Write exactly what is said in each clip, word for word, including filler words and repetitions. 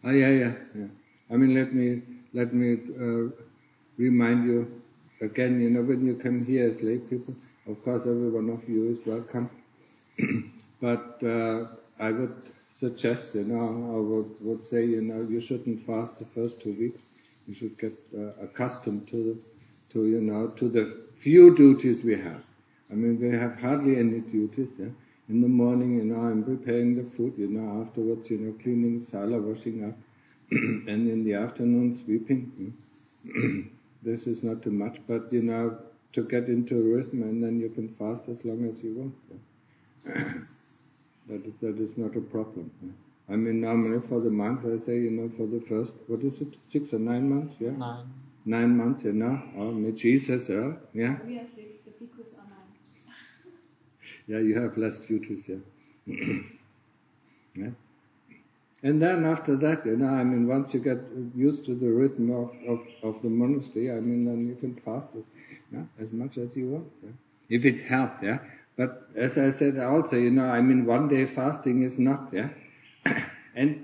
Oh, yeah, yeah, yeah. I mean, let me, let me uh, remind you again, you know, when you come here as lay people, of course every one of you is welcome. But uh, I would suggest, you know, I would, would say, you know, you shouldn't fast the first two weeks. You should get uh, accustomed to the, to, you know, to the few duties we have. I mean, we have hardly any duties. Yeah? In the morning, you know, I'm preparing the food. You know, afterwards, you know, cleaning sala, washing up, and in the afternoon, sweeping. This is not too much, but you know, to get into a rhythm, and then you can fast as long as you want. Yeah? that that is not a problem. Yeah? I mean, normally for the month, I say, you know, for the first, what is it, six or nine months? Yeah. Nine. Nine months, you know. Oh, with Jesus, uh, yeah. We are six. The bhikkhus are nine. Yeah, you have less duties, yeah. Yeah. And then after that, you know, I mean, once you get used to the rhythm of, of, of the monastery, I mean, then you can fast as, yeah, as much as you want, yeah. If it helps, yeah. But as I said also, you know, I mean, one day fasting is not, yeah. And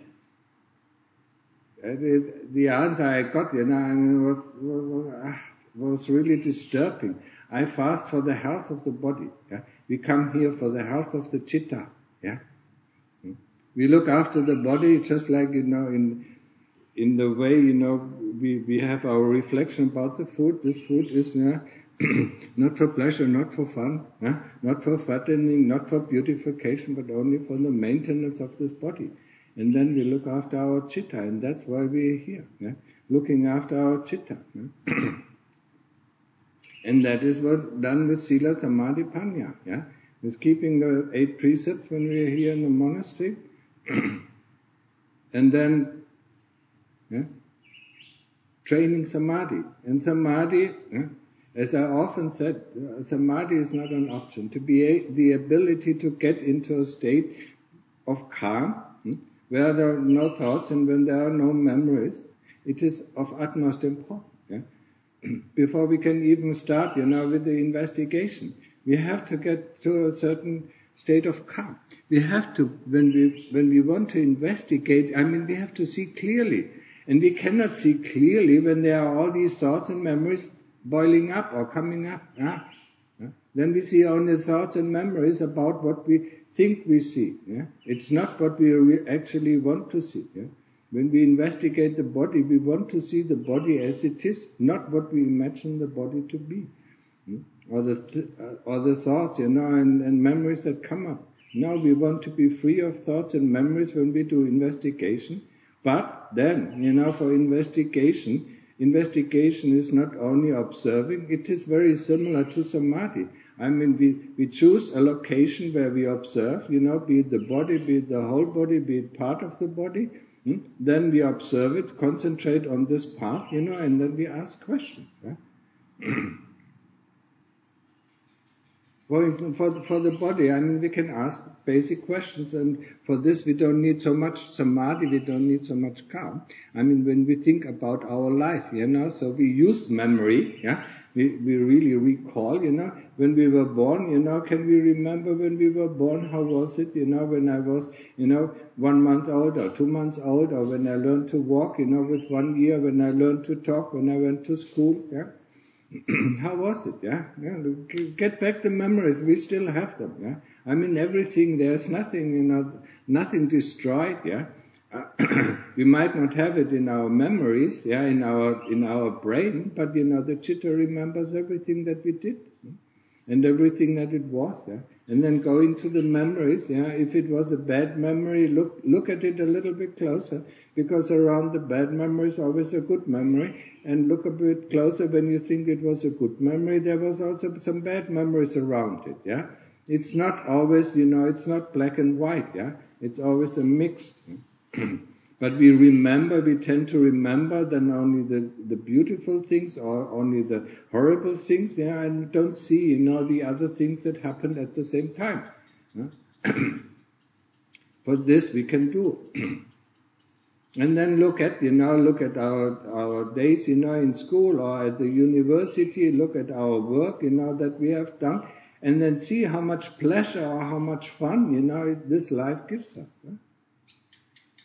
the, the answer I got, you know, I mean, was, was, was really disturbing. I fast for the health of the body, yeah. We come here for the health of the chitta, yeah. We look after the body just like, you know, in in the way, you know, we, we have our reflection about the food. This food is yeah, not for pleasure, not for fun, yeah? Not for fattening, not for beautification, but only for the maintenance of this body. And then we look after our chitta, and that's why we're here, yeah? Looking after our chitta. Yeah? And that is what's done with Sila, Samadhi, Panya, yeah? With keeping the eight precepts when we're here in the monastery. And then yeah, training samadhi. And samadhi, yeah, as I often said, uh, samadhi is not an option. To be a, the ability to get into a state of calm, hmm, where there are no thoughts and when there are no memories, it is of utmost importance. Yeah? Before we can even start, you know, with the investigation, we have to get to a certain state of calm. We have to, when we when we want to investigate, I mean, we have to see clearly. And we cannot see clearly when there are all these thoughts and memories boiling up or coming up. Yeah? Yeah? Then we see only thoughts and memories about what we think we see. Yeah? It's not what we re- actually want to see. Yeah? When we investigate the body, we want to see the body as it is, not what we imagine the body to be. Hmm? Or the th- uh, or the thoughts, you know, and, and memories that come up. Now we want to be free of thoughts and memories when we do investigation. But then, you know, for investigation, investigation is not only observing, it is very similar to samadhi. I mean, we, we choose a location where we observe, you know, be it the body, be it the whole body, be it part of the body. Hmm? Then we observe it, concentrate on this part, you know, and then we ask questions. Yeah? For, for, the, for the body, I mean, we can ask basic questions, and for this we don't need so much samadhi, we don't need so much calm. I mean, when we think about our life, you know, so we use memory, yeah, we, we really recall, you know, when we were born, you know, can we remember when we were born, how was it, you know, when I was, you know, one month old or two months old, or when I learned to walk, you know, with one year, when I learned to talk, when I went to school, yeah. How was it? Yeah, yeah. Get back the memories. We still have them. Yeah, I mean everything. There's nothing, you know, nothing destroyed. Yeah, uh, we might not have it in our memories. Yeah, in our in our brain, but you know the chitta remembers everything that we did. Yeah? And everything that it was, yeah. And then go into the memories, yeah. If it was a bad memory, look look at it a little bit closer, because around the bad memory is always a good memory. And look a bit closer when you think it was a good memory, there was also some bad memories around it, yeah. It's not always, you know, it's not black and white, yeah. It's always a mix. But we remember, we tend to remember then only the, the beautiful things or only the horrible things, yeah, and don't see, you know, the other things that happened at the same time. Yeah? For this we can do. And then look at, you know, look at our, our days, you know, in school or at the university, look at our work, you know, that we have done, and then see how much pleasure or how much fun, you know, this life gives us. Yeah?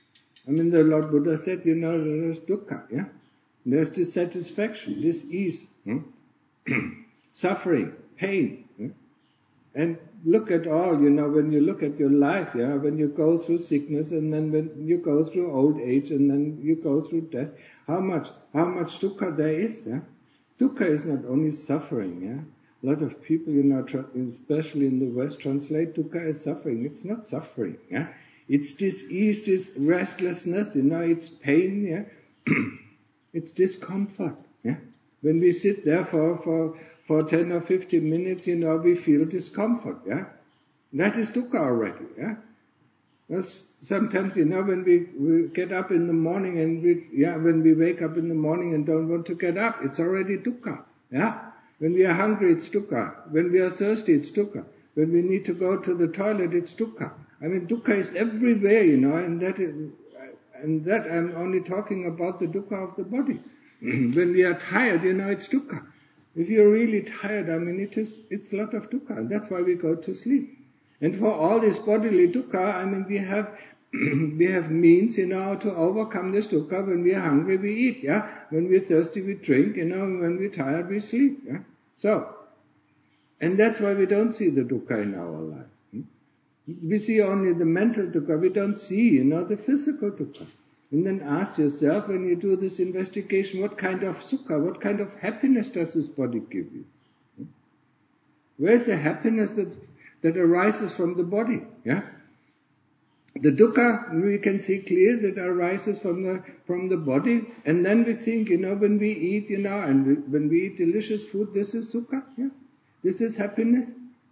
I mean, the Lord Buddha said, you know, there's dukkha, yeah? There's dissatisfaction, dis-ease, hmm? suffering, pain. Hmm? And look at all, you know, when you look at your life, yeah, when you go through sickness and then when you go through old age and then you go through death, how much, how much dukkha there is, yeah? Dukkha is not only suffering, yeah? A lot of people, you know, especially in the West, translate dukkha as suffering. It's not suffering, yeah? It's dis-ease, this restlessness, you know, it's pain, yeah? It's discomfort, yeah? When we sit there for, for, for ten or fifteen minutes, you know, we feel discomfort, yeah? That is dukkha already, yeah? That's sometimes, you know, when we, we get up in the morning and we, yeah, when we wake up in the morning and don't want to get up, it's already dukkha, yeah? When we are hungry, it's dukkha. When we are thirsty, it's dukkha. When we need to go to the toilet, it's dukkha. I mean, dukkha is everywhere, you know, and that is, and that I'm only talking about the dukkha of the body. When we are tired, you know, it's dukkha. If you're really tired, I mean, it is, it's a lot of dukkha, and that's why we go to sleep. And for all this bodily dukkha, I mean, we have, we have means, you know, to overcome this dukkha. When we are hungry, we eat, yeah? When we're thirsty, we drink, you know, when we're tired, we sleep, yeah? So, and that's why we don't see the dukkha in our life. We see only the mental dukkha, we don't see, you know, the physical dukkha. And then ask yourself, when you do this investigation, what kind of sukha, what kind of happiness does this body give you? Where's the happiness that, that arises from the body? Yeah? The dukkha, we can see clear that arises from the, from the body, and then we think, you know, when we eat, you know, and we, when we eat delicious food, this is sukha, yeah? This is happiness.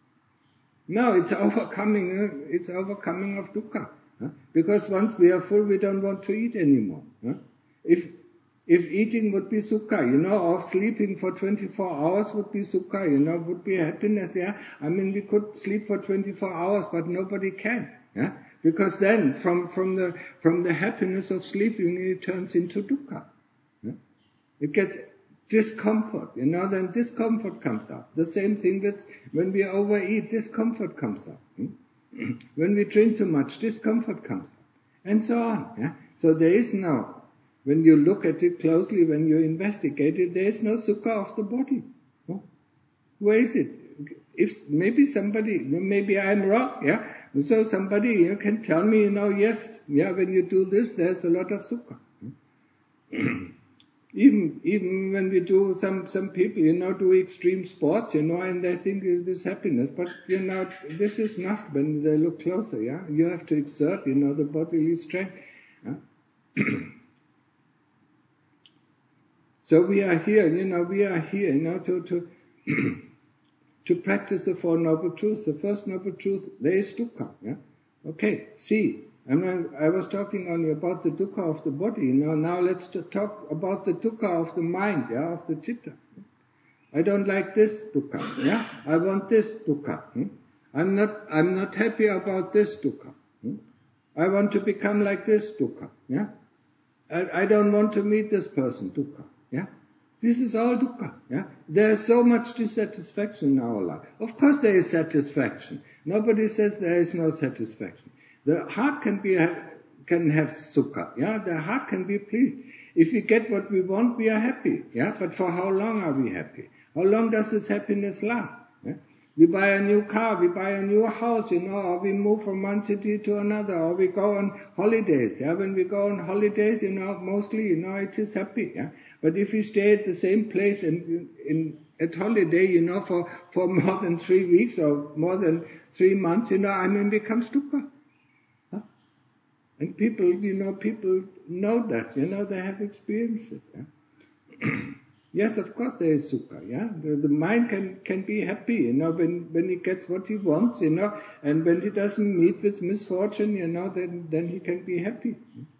No, it's overcoming, it's overcoming of dukkha. Huh? Because once we are full, we don't want to eat anymore. Huh? If if eating would be sukha, you know, or sleeping for twenty-four hours would be sukha, you know, would be happiness, yeah. I mean, we could sleep for twenty-four hours, but nobody can, yeah. Because then, from from the from the happiness of sleeping, it turns into dukkha. Yeah? It gets discomfort, you know, then discomfort comes up. The same thing with when we overeat, discomfort comes up. Hmm? When we drink too much, discomfort comes up. And so on. Yeah? So there is no, when you look at it closely, when you investigate it, there is no sukha of the body. Huh? Where is it? If maybe somebody, maybe I'm wrong, yeah? So somebody you can tell me, you know, yes, yeah, when you do this, there's a lot of sukha. Even even when we do, some, some people, you know, do extreme sports, you know, and they think it is happiness. But, you know, this is not when they look closer, yeah? You have to exert, you know, the bodily strength. Yeah? So we are here, you know, we are here, you know, to, to, to practice the Four Noble Truths. The first Noble Truth, there is dukkha, yeah? Okay, see. And I was talking only about the dukkha of the body. You know, now let's talk about the dukkha of the mind, yeah, of the chitta. I don't like this dukkha, yeah. I want this dukkha. Hmm? I'm not, I'm not happy about this dukkha. Hmm? I want to become like this dukkha, yeah. I, I don't want to meet this person, dukkha, yeah. This is all dukkha, yeah. There is so much dissatisfaction in our life. Of course there is satisfaction. Nobody says there is no satisfaction. The heart can be, can have sukha, yeah, the heart can be pleased. If we get what we want, we are happy, yeah, but for how long are we happy? How long does this happiness last? Yeah? We buy a new car, we buy a new house, you know, or we move from one city to another, or we go on holidays, yeah, when we go on holidays, you know, mostly, you know, it is happy, yeah, but if we stay at the same place in, in, at holiday, you know, for, for more than three weeks or more than three months, you know, I mean, becomes dukkha. And people, you know, people know that, you know, they have experienced it. Yeah? Yes, of course there is sukha, yeah. The, the mind can, can be happy, you know, when, when he gets what he wants, you know, and when he doesn't meet with misfortune, you know, then, then he can be happy.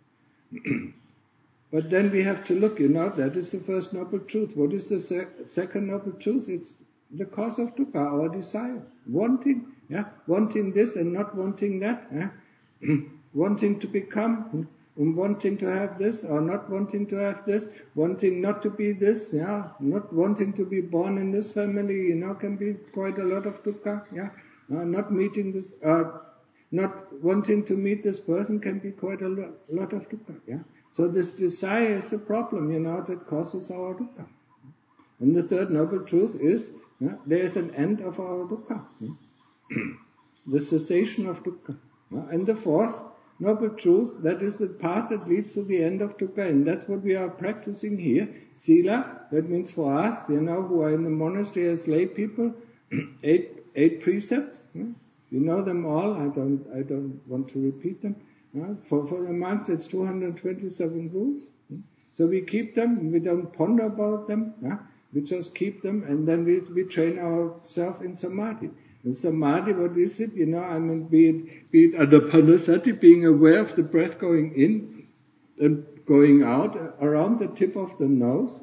But then we have to look, you know, that is the first noble truth. What is the se- second noble truth? It's the cause of dukkha, our desire. Wanting, yeah, wanting this and not wanting that, yeah. Wanting to become, wanting to have this or not wanting to have this, wanting not to be this, yeah, not wanting to be born in this family, you know, can be quite a lot of dukkha, yeah, uh, not meeting this, uh, not wanting to meet this person can be quite a lo- lot of dukkha. Yeah? So this desire is the problem, you know, that causes our dukkha. And the third noble truth is, yeah, there is an end of our dukkha. Yeah? The cessation of dukkha. Yeah? And the fourth noble truth, that is the path that leads to the end of dukkha, and that's what we are practicing here. Sila, that means for us, you know, who are in the monastery as lay people, eight eight precepts. Yeah? You know them all. I don't I don't want to repeat them. Yeah? For for the monks, it's two hundred twenty-seven rules. Yeah? So we keep them. We don't ponder about them. Yeah? We just keep them, and then we we train ourselves in samadhi. And samadhi, what is it? You know, I mean, be it, be it anapanasati, being aware of the breath going in and going out around the tip of the nose,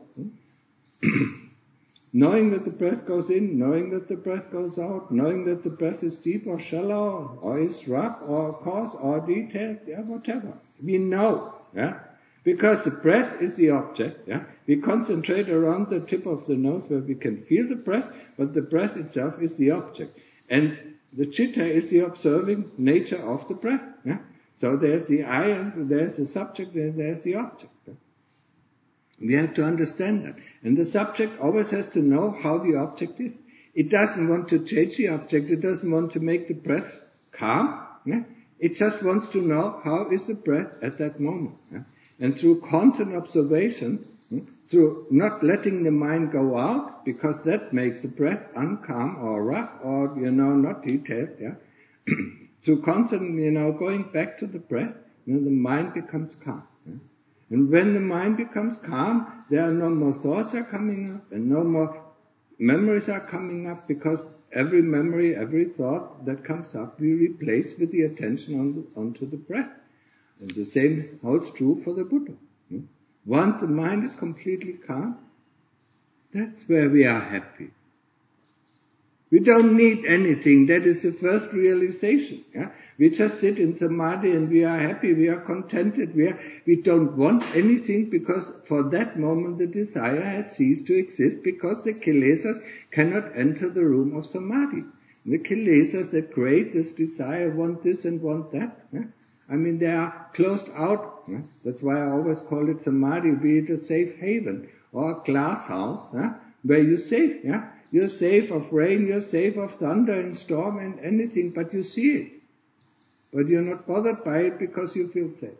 knowing that the breath goes in, knowing that the breath goes out, knowing that the breath is deep or shallow, or is rough or coarse or detailed, yeah, whatever. We know, yeah. Because the breath is the object, yeah. We concentrate around the tip of the nose where we can feel the breath, but the breath itself is the object. And the citta is the observing nature of the breath, yeah. So there's the I, and there's the subject, and there's the object. Yeah? We have to understand that. And the subject always has to know how the object is. It doesn't want to change the object, it doesn't want to make the breath calm, yeah. It just wants to know how is the breath at that moment, yeah? And through constant observation, through not letting the mind go out, because that makes the breath uncalm or rough or, you know, not detailed, yeah. Through constant, you know, going back to the breath, you know, the mind becomes calm. Yeah? And when the mind becomes calm, there are no more thoughts are coming up, and no more memories are coming up, because every memory, every thought that comes up, we replace with the attention on the, onto the breath. And the same holds true for the Buddha. Once the mind is completely calm, that's where we are happy. We don't need anything. That is the first realization. Yeah? We just sit in samadhi and we are happy, we are contented, we are, we don't want anything, because for that moment the desire has ceased to exist, because the kilesas cannot enter the room of samadhi. The kilesas that create this desire want this and want that. Yeah? I mean, they are closed out. Yeah? That's why I always call it samadhi, be it a safe haven or a glass house, yeah? Where you're safe. Yeah? You're safe of rain, you're safe of thunder and storm and anything, but you see it. But you're not bothered by it because you feel safe.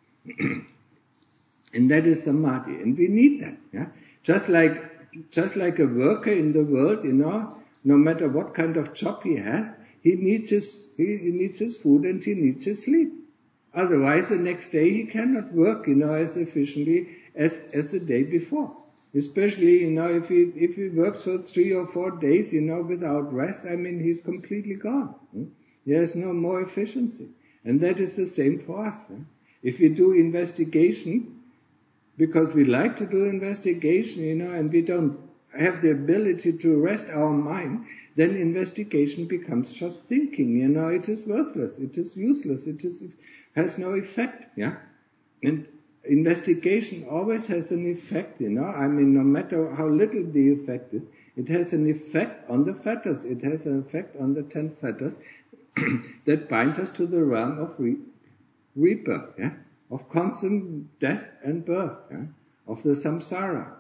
And that is samadhi. And we need that. Yeah? Just like, just like a worker in the world, you know, no matter what kind of job he has, he needs his, he, he needs his food and he needs his sleep. Otherwise, the next day he cannot work, you know, as efficiently as, as the day before. Especially, you know, if he, if he works for three or four days, you know, without rest, I mean, he's completely gone. Hmm? He has no more efficiency. And that is the same for us. Huh? If we do investigation, because we like to do investigation, you know, and we don't have the ability to rest our mind, then investigation becomes just thinking, you know, it is worthless, it is useless, it is, it has no effect, yeah? And investigation always has an effect, you know, I mean, no matter how little the effect is, it has an effect on the fetters, it has an effect on the ten fetters that binds us to the realm of re- rebirth, yeah? Of constant death and birth, yeah? Of the samsara,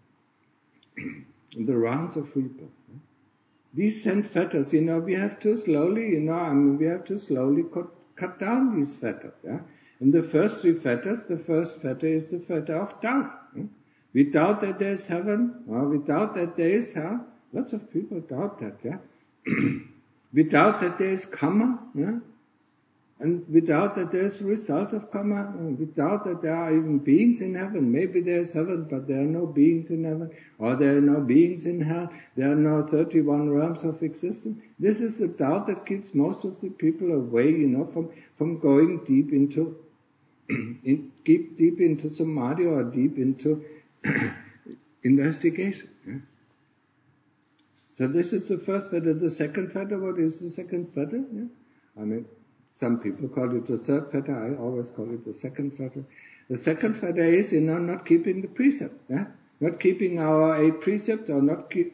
the rounds of rebirth. Yeah? These ten fetters, you know, we have to slowly, you know, I mean, we have to slowly cut, cut down these fetters, yeah? And the first three fetters, the first fetter is the fetter of doubt. Yeah? We doubt that there is heaven, or we doubt that there is hell. Lots of people doubt that, yeah? We doubt that there is karma, yeah? And we doubt that there is results of karma. We doubt that there are even beings in heaven. Maybe there is heaven, but there are no beings in heaven. Or there are no beings in hell. There are no thirty-one realms of existence. This is the doubt that keeps most of the people away, you know, from, from going deep into, in, deep, deep into samadhi or deep into investigation. Yeah? So this is the first fetter. The second fetter, what is the second fetter? Yeah? I mean, some people call it the third fetter. I always call it the second fetter. The second fetter is, you know, not keeping the precept. Yeah? Not keeping our eight precepts, or not keep, uh,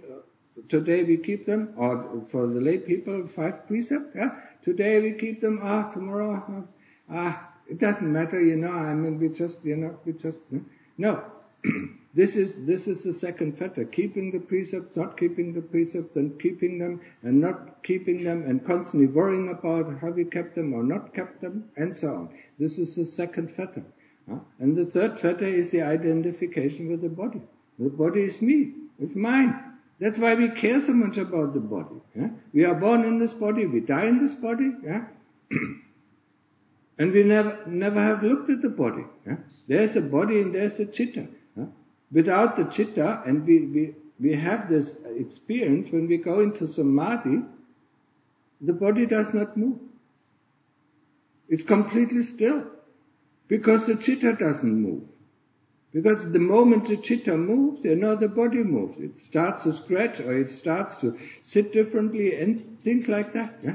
today we keep them, or for the lay people, five precepts, yeah? Today we keep them, ah, tomorrow, ah, it doesn't matter, you know, I mean, we just, you know, we just, no. This is, this is the second fetter, keeping the precepts, not keeping the precepts, and keeping them, and not keeping them, and constantly worrying about have we kept them or not kept them, and so on. This is the second fetter. Huh? And the third fetter is the identification with the body. The body is me, it's mine. That's why we care so much about the body. Yeah? We are born in this body, we die in this body, yeah? And we never never have looked at the body. Yeah? There's the body and there's the chitta. Yeah? Without the chitta, and we, we, we have this experience when we go into samadhi, the body does not move. It's completely still. Because the chitta doesn't move. Because the moment the chitta moves, you know, the body moves. It starts to scratch or it starts to sit differently and things like that. Yeah?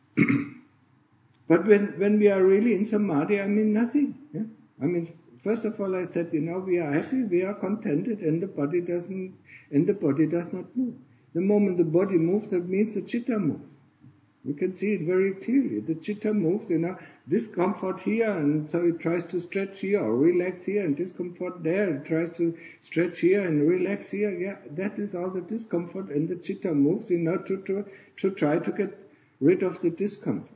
But when, when we are really in samadhi, I mean nothing. Yeah? I mean, first of all, I said, you know, we are happy, we are contented, and the body doesn't, and the body does not move. The moment the body moves, that means the chitta moves. We can see it very clearly. The chitta moves, you know, discomfort here, and so it tries to stretch here or relax here, and discomfort there. It tries to stretch here and relax here. Yeah, that is all the discomfort, and the chitta moves, you know, to, to, to try to get rid of the discomfort.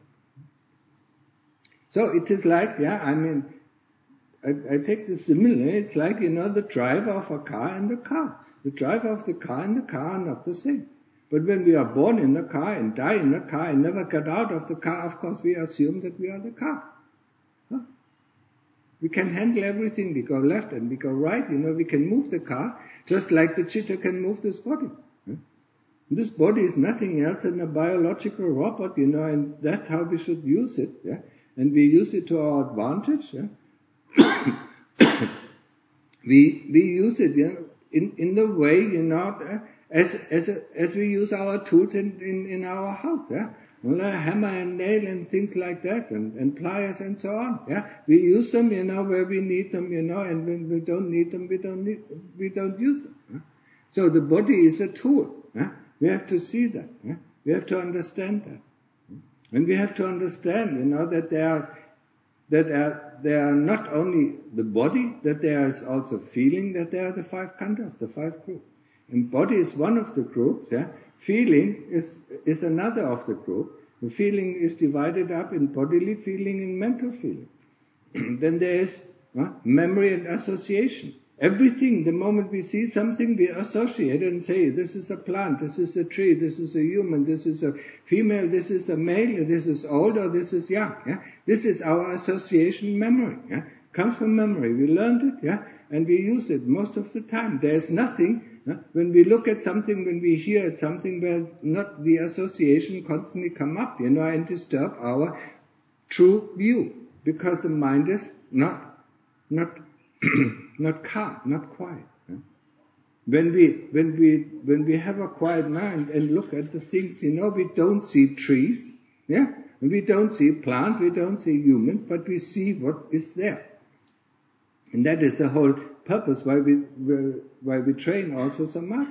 So it is like, yeah, I mean, I, I take this simile, it's like, you know, the driver of a car and the car. The driver of the car and the car are not the same. But when we are born in the car and die in the car and never get out of the car, of course we assume that we are the car. Huh? We can handle everything. We go left and we go right. You know, we can move the car just like the chitta can move this body. Huh? This body is nothing else than a biological robot, you know, and that's how we should use it. Yeah? And we use it to our advantage. Yeah? we we use it, you know, in in the way, you know, as as as we use our tools in in, in our house. Yeah, well, a hammer and nail and things like that, and, and pliers and so on. Yeah, we use them, you know, where we need them, you know, and when we don't need them, we don't need we don't use them. Yeah? So the body is a tool. Yeah? We have to see that. Yeah? We have to understand that. And we have to understand, you know, that there are, that are, there are not only the body, that there is also feeling, that there are the five khandhas, the five groups. And body is one of the groups, yeah. Feeling is, is another of the group. The feeling is divided up in bodily feeling and mental feeling. Then there is uh, memory and association. Everything, the moment we see something, we associate it and say, this is a plant, this is a tree, this is a human, this is a female, this is a male, this is old, or this is young. Yeah? This is our association memory. Yeah? Comes from memory. We learned it, yeah, and we use it most of the time. There is nothing, yeah? When we look at something, when we hear at something, where not the association constantly come up, you know, and disturb our true view, because the mind is not, not, not calm, not quiet. Yeah? When we, when we, when we have a quiet mind and look at the things, you know, we don't see trees, yeah, and we don't see plants, we don't see humans, but we see what is there. And that is the whole purpose why we, why we train also samadhi.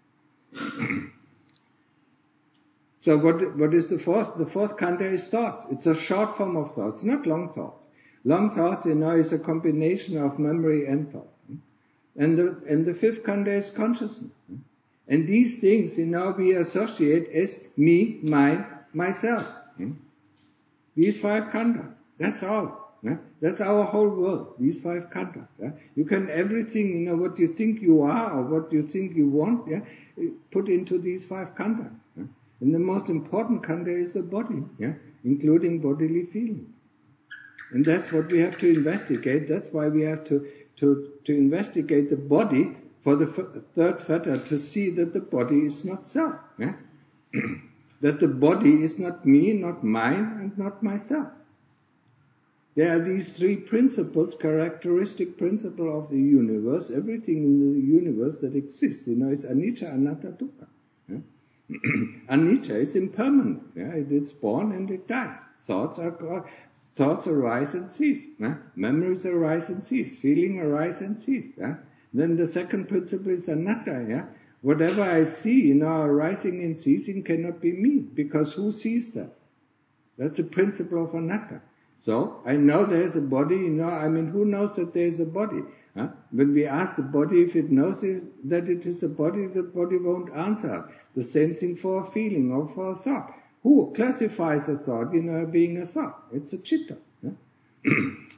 So what, what is the fourth? The fourth khandha is thoughts. It's a short form of thoughts, not long thoughts. Long thoughts, you know, is a combination of memory and thought. And the, and the fifth khandha is consciousness. And these things, you know, we associate as me, mine, myself. These five khandhas. That's all. That's our whole world. These five khandhas. You can everything, you know, what you think you are or what you think you want, yeah, put into these five khandhas. And the most important khandha is the body, yeah, including bodily feeling. And that's what we have to investigate. That's why we have to, to, to investigate the body for the f- third fetter, to see that the body is not self. Yeah? That the body is not me, not mine, and not myself. There are these three principles, characteristic principle of the universe. Everything in the universe that exists, you know, is anicca, anatta, dukkha. Yeah? Anicca is impermanent. Yeah? It is born and it dies. Thoughts are thoughts arise and cease. Yeah? Memories arise and cease. Feeling arise and cease. Yeah? Then the second principle is anatta. Yeah? Whatever I see, you know, arising and ceasing cannot be me, because who sees that? That's the principle of anatta. So, I know there's a body, you know, I mean, who knows that there's a body? Huh? When we ask the body if it knows it, that it is a body, the body won't answer. The same thing for a feeling or for a thought. Who classifies a thought, you know, being a thought? It's a chitta. Huh?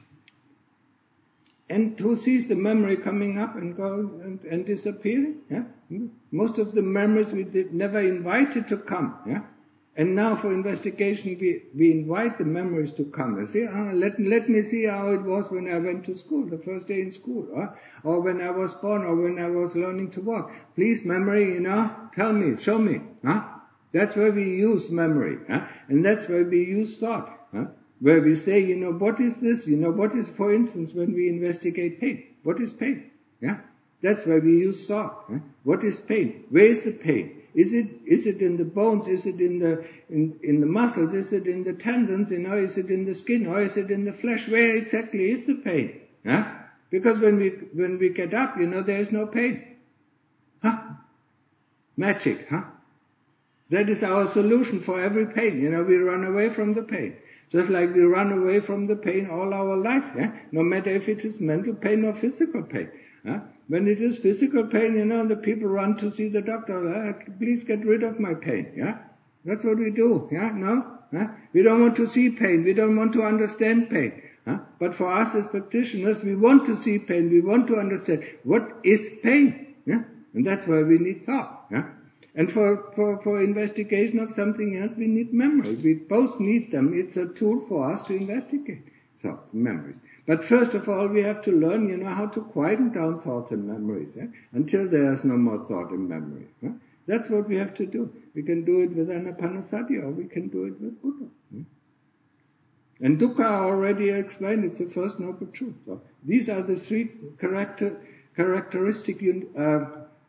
And who sees the memory coming up and going and, and disappearing? Yeah? Most of the memories we did never invited to come. Yeah? And now for investigation, we, we invite the memories to come. You see, uh, let, let me see how it was when I went to school, the first day in school, uh, or when I was born, or when I was learning to walk. Please, memory, you know, tell me, show me. Huh? That's where we use memory. Huh? And that's where we use thought. Huh? Where we say, you know, what is this? You know, what is, for instance, when we investigate pain? What is pain? Yeah? That's where we use thought. Huh? What is pain? Where is the pain? Is it, is it in the bones? Is it in the, in, in the muscles? Is it in the tendons? You know, is it in the skin? Or is it in the flesh? Where exactly is the pain? Huh? Because when we, when we get up, you know, there is no pain. Huh? Magic, huh? That is our solution for every pain. You know, we run away from the pain. Just like we run away from the pain all our life, yeah? No matter if it is mental pain or physical pain. Huh? When it is physical pain, you know, the people run to see the doctor. Uh, please get rid of my pain, yeah? That's what we do, yeah? No? Huh? We don't want to see pain. We don't want to understand pain. Huh? But for us as practitioners, we want to see pain. We want to understand what is pain, yeah? And that's why we need thought, yeah? And for, for, for investigation of something else, we need memory. We both need them. It's a tool for us to investigate. So, memories. But first of all, we have to learn, you know, how to quieten down thoughts and memories, eh? Until there's no more thought and memory. Eh? That's what we have to do. We can do it with Anapanasati, or we can do it with Buddha. Eh? And dukkha I already explained, it's the first noble truth. So these are the three character, characteristic uh,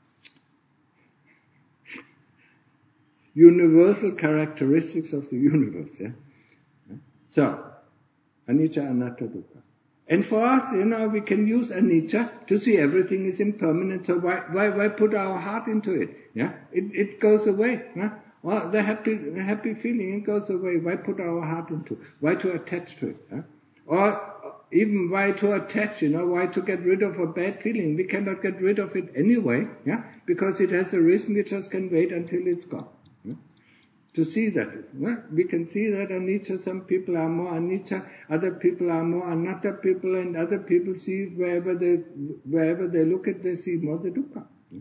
universal characteristics of the universe. Yeah? So, anicca, anatta, dukkha. And for us, you know, we can use anicca to see everything is impermanent. So why why why put our heart into it? Yeah, it it goes away. Yeah? Well, the happy the happy feeling, it goes away. Why put our heart into it? Why to attach to it? Yeah? Or even why to attach? You know, why to get rid of a bad feeling? We cannot get rid of it anyway. Yeah, because it has arisen. We just can wait until it's gone. To see that. We can see that anicca, some people are more anicca, other people are more anatta people, and other people see wherever they wherever they look at, they see more the dukkha.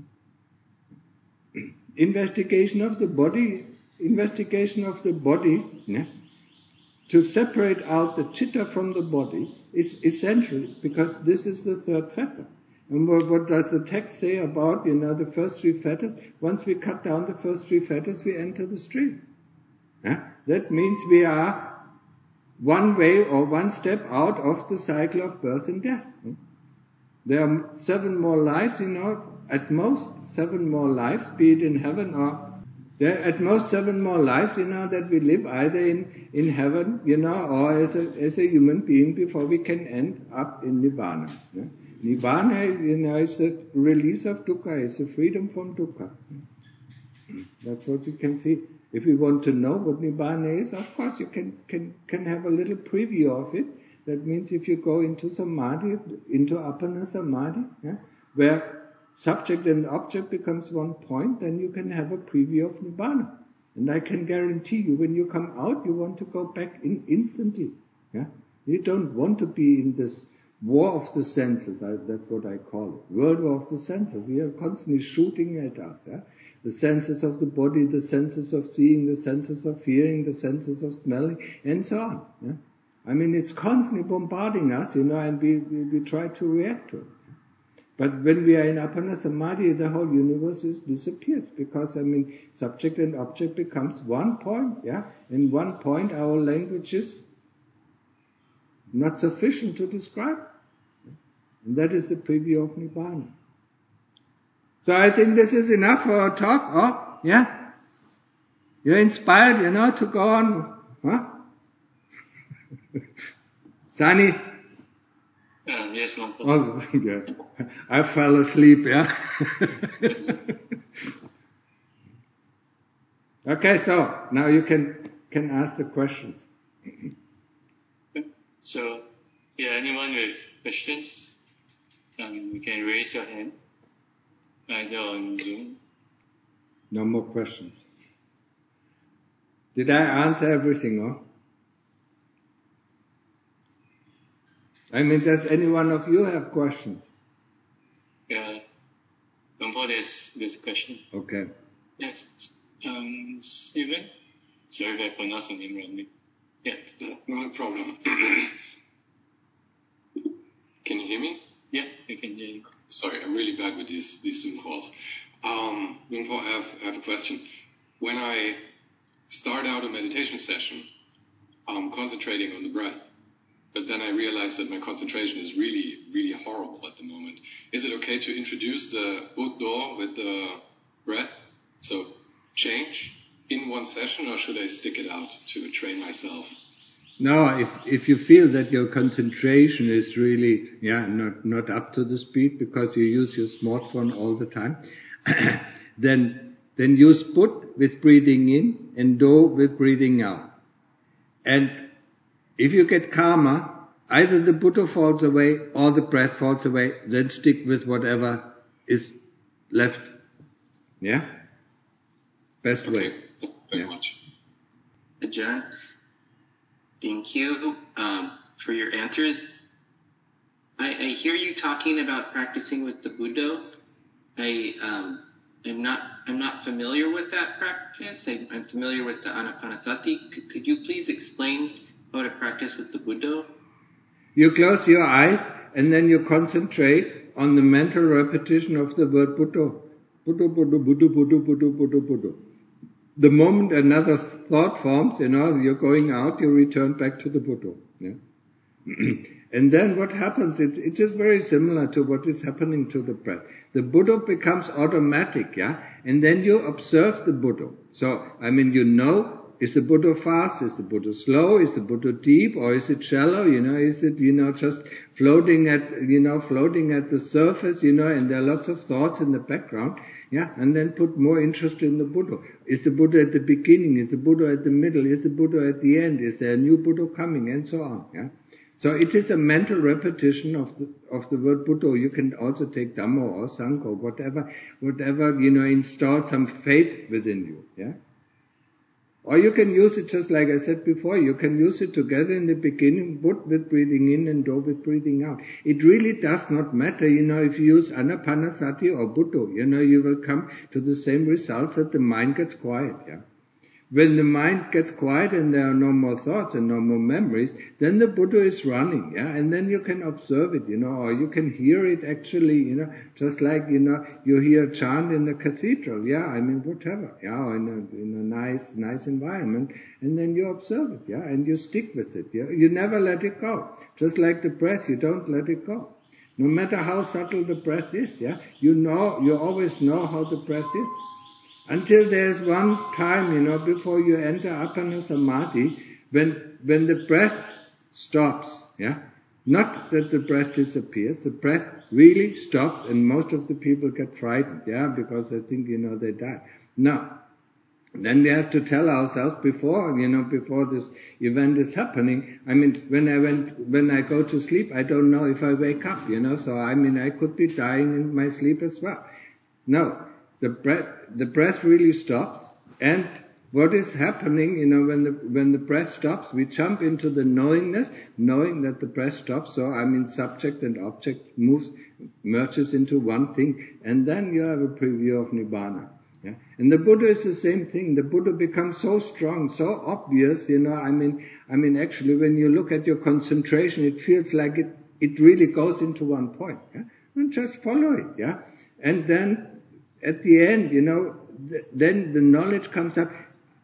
Investigation of the body, investigation of the body, yeah, to separate out the chitta from the body is essential, because this is the third fetter. And what, what does the text say about, you know, the first three fetters? Once we cut down the first three fetters, we enter the stream. Yeah? That means we are one way or one step out of the cycle of birth and death. There are seven more lives, you know, at most seven more lives, be it in heaven or there are at most seven more lives, you know, that we live either in, in heaven, you know, or as a as a human being before we can end up in Nibbana. Yeah? Nibbana, you know, is the release of dukkha, is the freedom from dukkha. That's what we can see. If you want to know what Nibbana is, of course you can, can, can have a little preview of it. That means if you go into Samadhi, into Appana Samadhi, yeah, where subject and object becomes one point, then you can have a preview of Nibbana. And I can guarantee you, when you come out, you want to go back in instantly. Yeah? You don't want to be in this war of the senses, I, that's what I call it. World war of the senses. We are constantly shooting at us. Yeah? The senses of the body, the senses of seeing, the senses of hearing, the senses of smelling, and so on. Yeah? I mean, it's constantly bombarding us, you know, and we, we, we try to react to it. But when we are in Appana Samadhi, the whole universe is, disappears, because, I mean, subject and object becomes one point, yeah? In one point, our language is not sufficient to describe. And that is the preview of Nibbana. So I think this is enough for a talk. Oh, yeah? You're inspired, you know, to go on. Huh? Sani? Uh, yes, Lord. Oh, yeah. I fell asleep, yeah? Okay, so now you can can ask the questions. So, yeah, anyone with questions, um, you can raise your hand, either on Zoom. No more questions. Did I answer everything, or? I mean, does any one of you have questions? Yeah, Lumpur, there's, there's a question. Okay. Yes, um, Steven? Sorry if I pronounced your name wrongly. Yeah. That's not a problem. Can you hear me? Yeah, I can hear you. Sorry, I'm really bad with these these Zoom calls. Um, Lumpur, I have, I have a question. When I start out a meditation session, I'm concentrating on the breath, but then I realize that my concentration is really, really horrible at the moment. Is it okay to introduce the Buddha with the breath? So change in one session, or should I stick it out to train myself? No, if if you feel that your concentration is really yeah not not up to the speed because you use your smartphone all the time, then then use Put with breathing in and Do with breathing out. And if you get calmer, either the Buddha falls away or the breath falls away, then stick with whatever is left. Yeah? Best way. Okay, thank you very Yeah. much. Ajahn, thank you um, for your answers. I, I hear you talking about practicing with the Buddha. I um, I'm not I'm not familiar with that practice. I, I'm familiar with the Anapanasati. C- could you please explain how to practice with the Buddha? You close your eyes and then you concentrate on the mental repetition of the word Buddha. Buddha, Buddha, Buddha, Buddha, Buddha, Buddha, Buddha. The moment another thought forms, you know, you're going out, you return back to the Buddha. Yeah? And then what happens, it, it is very similar to what is happening to the breath. The Buddha becomes automatic, yeah? And then you observe the Buddha. So, I mean, you know, is the Buddha fast? Is the Buddha slow? Is the Buddha deep? Or is it shallow? You know, is it, you know, just floating at, you know, floating at the surface, you know, and there are lots of thoughts in the background, yeah? And then put more interest in the Buddha. Is the Buddha at the beginning? Is the Buddha at the middle? Is the Buddha at the end? Is there a new Buddha coming? And so on, yeah? So it is a mental repetition of the of the word Buddha. You can also take Dhamma or Sangha or whatever, whatever, you know, install some faith within you, yeah? Or you can use it just like I said before, you can use it together in the beginning, Buddha with breathing in and Do with breathing out. It really does not matter, you know, if you use Anapanasati or Buddha, you know, you will come to the same results that the mind gets quiet, yeah? When the mind gets quiet and there are no more thoughts and no more memories, then the Buddha is running, yeah, and then you can observe it, you know, or you can hear it actually, you know, just like, you know, you hear a chant in the cathedral, yeah, I mean, whatever, yeah, or in a, in a nice, nice environment, and then you observe it, yeah, and you stick with it, yeah, you never let it go. Just like the breath, you don't let it go. No matter how subtle the breath is, yeah, you know, you always know how the breath is. Until there's one time, you know, before you enter Appana Samadhi, when, when the breath stops, yeah, not that the breath disappears, the breath really stops and most of the people get frightened, yeah, because they think, you know, they die. Now, then we have to tell ourselves before, you know, before this event is happening, I mean, when I went, when I go to sleep, I don't know if I wake up, you know, so I mean, I could be dying in my sleep as well. No. The breath, the breath really stops, and what is happening, you know, when the when the breath stops, we jump into the knowingness, knowing that the breath stops. So I mean, subject and object moves, merges into one thing, and then you have a preview of Nibbana. Yeah? And the Buddha is the same thing. The Buddha becomes so strong, so obvious. You know, I mean, I mean, actually, when you look at your concentration, it feels like it it really goes into one point. Yeah? And just follow it. Yeah, and then. At the end, you know, th- then the knowledge comes up.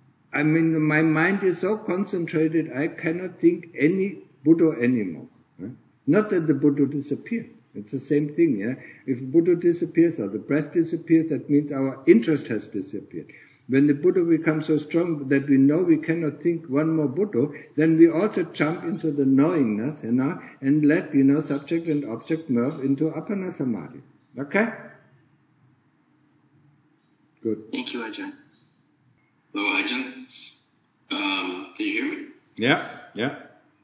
I mean, my mind is so concentrated, I cannot think any Buddha anymore. Right? Not that the Buddha disappears. It's the same thing, yeah. If Buddha disappears or the breath disappears, that means our interest has disappeared. When the Buddha becomes so strong that we know we cannot think one more Buddha, then we also jump into the knowingness, you know, and let, you know, subject and object merge into Appana Samadhi. Okay? Good. Thank you, Ajahn. Hello, Ajahn. Um, can you hear me? Yeah, yeah.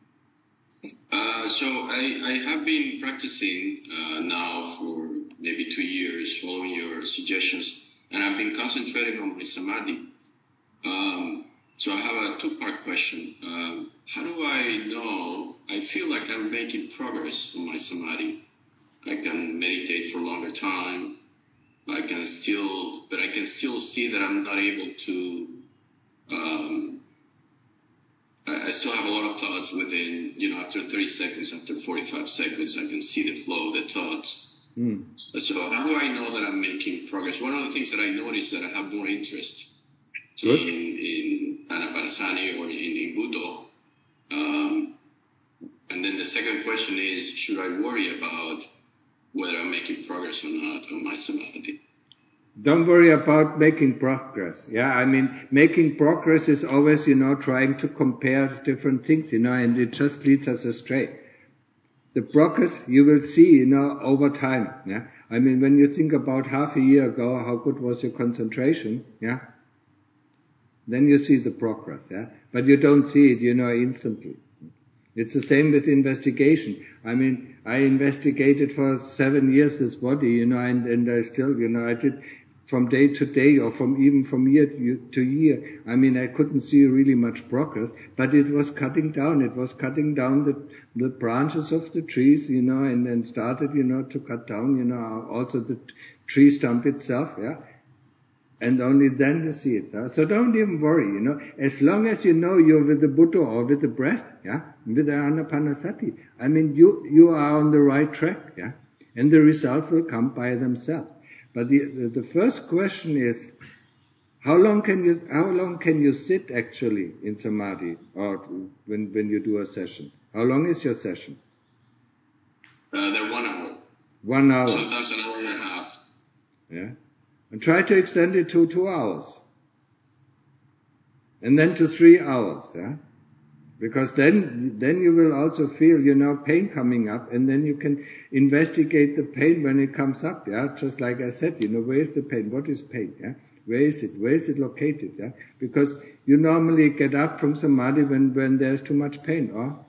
Uh, so I, I have been practicing uh, now for maybe two years, following your suggestions, and I've been concentrating on my samadhi. Um, so I have a two-part question. Um, how do I know? I feel like I'm making progress on my samadhi. I can meditate for a longer time. I can still, but I can still see that I'm not able to. Um, I, I still have a lot of thoughts within, you know, after thirty seconds, after forty-five seconds, I can see the flow of the thoughts. Mm. So how do I know that I'm making progress? One of the things that I noticed that I have more interest Good. in, in Anapanasati or in, in Buddha. Um, and then the second question is, should I worry about whether I'm making progress or not on my samadhi? Don't worry about making progress. Yeah, I mean, making progress is always, you know, trying to compare different things, you know, and it just leads us astray. The progress you will see, you know, over time. Yeah, I mean, when you think about half a year ago, how good was your concentration? Yeah, then you see the progress. Yeah, but you don't see it, you know, instantly. It's the same with investigation. I mean, I investigated for seven years this body, you know, and, and I still, you know, I did from day to day or from even from year to year. I mean, I couldn't see really much progress, but it was cutting down. It was cutting down the, the branches of the trees, you know, and then started, you know, to cut down, you know, also the tree stump itself, yeah. And only then you see it. Huh? So don't even worry, you know. As long as you know you're with the Buddha or with the breath, yeah, with the Anapanasati, I mean, you, you are on the right track, yeah. And the results will come by themselves. But the, the, the first question is, how long can you, how long can you sit actually in samadhi or when, when you do a session? How long is your session? Uh, they're one hour. One hour. Sometimes an hour and a half. Yeah. And try to extend it to two hours. And then to three hours, yeah? Because then, then you will also feel, you know, pain coming up, and then you can investigate the pain when it comes up, yeah? Just like I said, you know, where is the pain? What is pain, yeah? Where is it? Where is it located, yeah? Because you normally get up from samadhi when, when there's too much pain, or?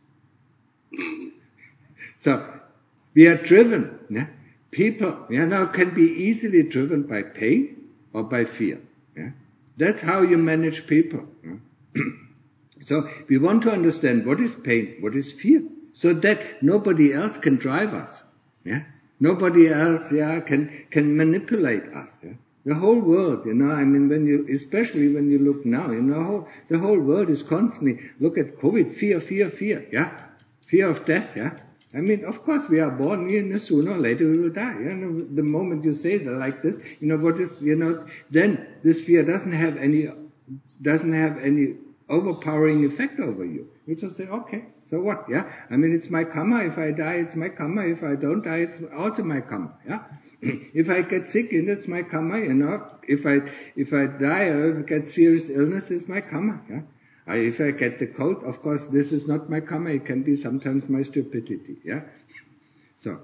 So, we are driven, yeah? People, you know, can be easily driven by pain or by fear, yeah? That's how you manage people, yeah? So we want to understand what is pain, what is fear, so that nobody else can drive us. Yeah, nobody else, yeah, can can manipulate us. Yeah? The whole world, you know. I mean, when you, especially when you look now, you know, whole, the whole world is constantly look at COVID, fear, fear, fear. Yeah, fear of death. Yeah. I mean, of course, we are born. You know, sooner or later we will die. You know, the moment you say that like this, you know, what is, you know, then this fear doesn't have any, doesn't have any overpowering effect over you. You just say, okay, so what? Yeah, I mean, it's my karma. If I die, it's my karma. If I don't die, it's also my karma. Yeah. If I get sick, and it's my karma. You know, if I if I die or if I get serious illness, it's my karma. Yeah. I, if I get the cold, of course, this is not my karma. It can be sometimes my stupidity. Yeah. So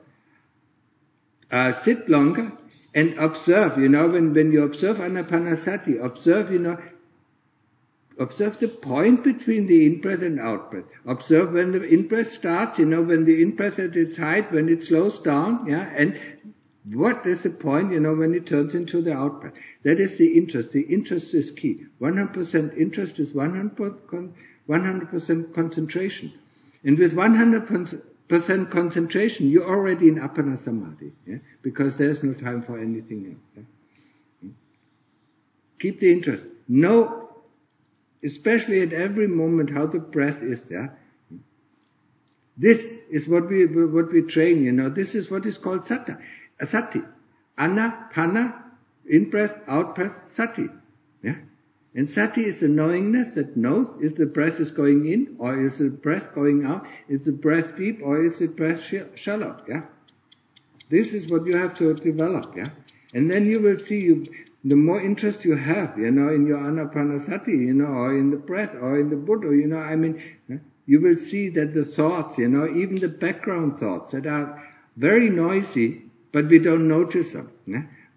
uh, sit longer and observe. You know, when when you observe Anapanasati, observe. You know. Observe the point between the in-breath and out-breath. Observe when the in-breath starts, you know, when the in-breath at its height, when it slows down, yeah, and what is the point, you know, when it turns into the out-breath. That is the interest. The interest is key. one hundred percent interest is one hundred percent concentration. And with one hundred percent concentration, you're already in Appana Samadhi, yeah, because there's no time for anything else. Yeah? Keep the interest. No. Especially at every moment, how the breath is there. This is what we what we train, you know. This is what is called satta, sati, anapana, in breath, out breath, sati. Yeah, and sati is the knowingness that knows if the breath is going in or is the breath going out, is the breath deep or is the breath shallow. Yeah, this is what you have to develop. Yeah, and then you will see you. The more interest you have, you know, in your Anapanasati, you know, or in the breath, or in the Buddha, you know, I mean, you will see that the thoughts, you know, even the background thoughts that are very noisy, but we don't notice them. Yeah?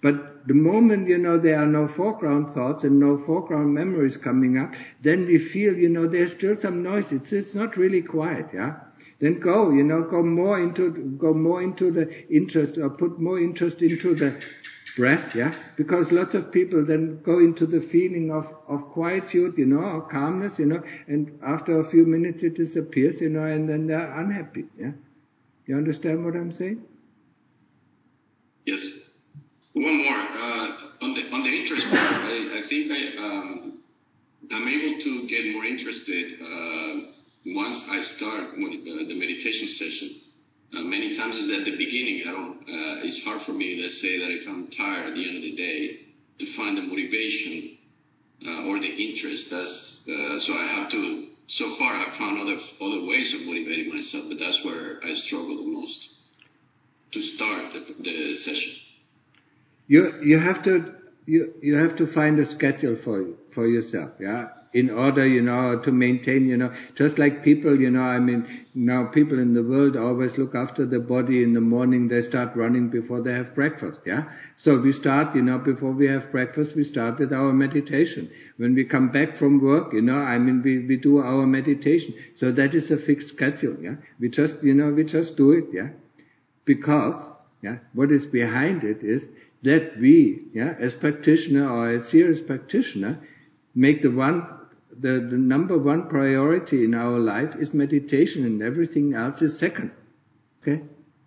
But the moment, you know, there are no foreground thoughts and no foreground memories coming up, then we feel, you know, there's still some noise. It's, it's not really quiet, yeah? Then go, you know, go more into, go more into the interest, or put more interest into the breath, yeah? Because lots of people then go into the feeling of, of quietude, you know, or calmness, you know, and after a few minutes it disappears, you know, and then they're unhappy, yeah? You understand what I'm saying? Yes. One more. Uh, on the on the interest part, I, I think I, um, I'm able to get more interested uh, once I start uh, the meditation session. Uh, many times it's at the beginning. I don't. Uh, it's hard for me. Let's say that if I'm tired at the end of the day, to find the motivation uh, or the interest. That's uh, so I have to. So far, I've found other other ways of motivating myself, but that's where I struggle the most to start the, the session. You you have to you you have to find a schedule for for yourself, yeah. In order, you know, to maintain, you know, just like people, you know, I mean, now people in the world always look after the body in the morning. They start running before they have breakfast, yeah. So we start, you know, before we have breakfast, we start with our meditation. When we come back from work, you know, I mean, we we do our meditation. So that is a fixed schedule, yeah. We just, you know, we just do it, yeah. Because, yeah, what is behind it is that we, yeah, as practitioner or as serious practitioner, make the one, the, the number one priority in our life is meditation, and everything else is second. Okay?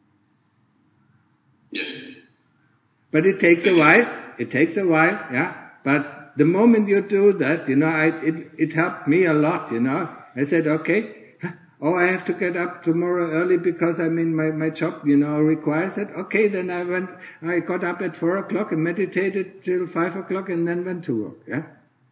Yes. But it takes a while. It takes a while, yeah. But the moment you do that, you know, I, it it helped me a lot. You know, I said, okay. Oh, I have to get up tomorrow early because I mean my, my job, you know, requires it. Okay, then I went, I got up at four o'clock and meditated till five o'clock and then went to work, yeah?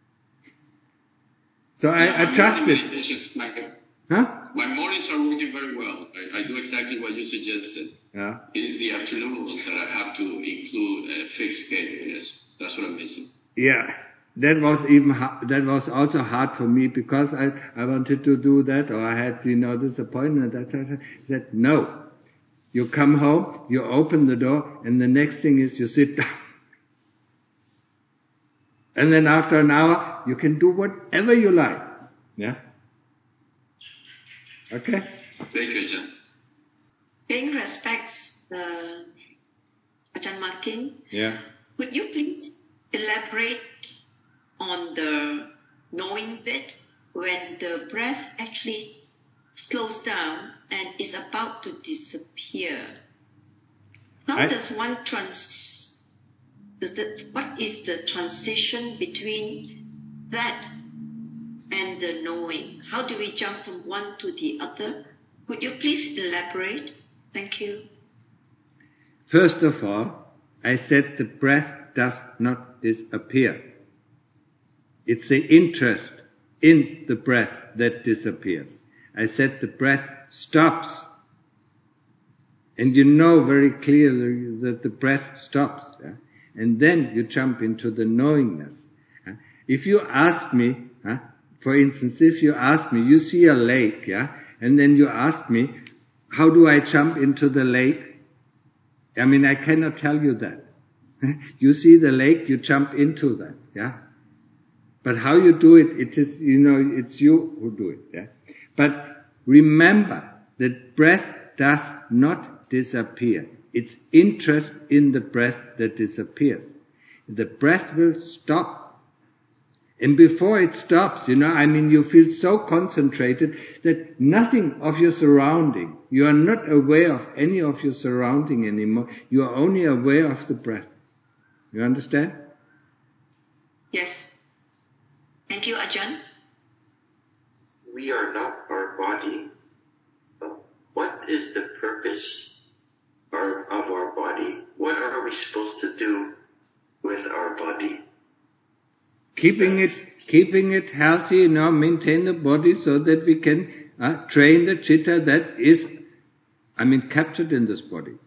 So yeah, I adjusted. My, huh? my mornings are working very well. I, I do exactly what you suggested. Yeah. It is the afternoon ones that I have to include a fixed schedule. Yes, that's what I'm missing. Yeah. That was even hard, that was also hard for me because I, I wanted to do that, or I had, you know, this appointment. That I said, no. You come home, you open the door, and the next thing is you sit down. And then after an hour, you can do whatever you like. Yeah? Okay? Thank you, Ajahn. Paying respects, uh, Ajahn Martin. Yeah. Could you please elaborate on the knowing bit when the breath actually slows down and is about to disappear? How I, does one trans... Does the, what is the transition between that and the knowing? How do we jump from one to the other? Could you please elaborate? Thank you. First of all, I said the breath does not disappear. It's the interest in the breath that disappears. I said the breath stops. And you know very clearly that the breath stops. Yeah? And then you jump into the knowingness. Yeah? If you ask me, huh? For instance, if you ask me, you see a lake, yeah, and then you ask me, how do I jump into the lake? I mean, I cannot tell you that. You see the lake, you jump into that, yeah. But how you do it, it is, you know, it's you who do it, yeah. But remember that breath does not disappear. It's interest in the breath that disappears. The breath will stop. And before it stops, you know, I mean, you feel so concentrated that nothing of your surrounding, you are not aware of any of your surrounding anymore. You are only aware of the breath. You understand? Yes. Thank you, Ajahn. We are not our body. What is the purpose of our body? What are we supposed to do with our body? Keeping it, keeping it healthy, you know, maintain the body so that we can uh, train the chitta that is, I mean, captured in this body.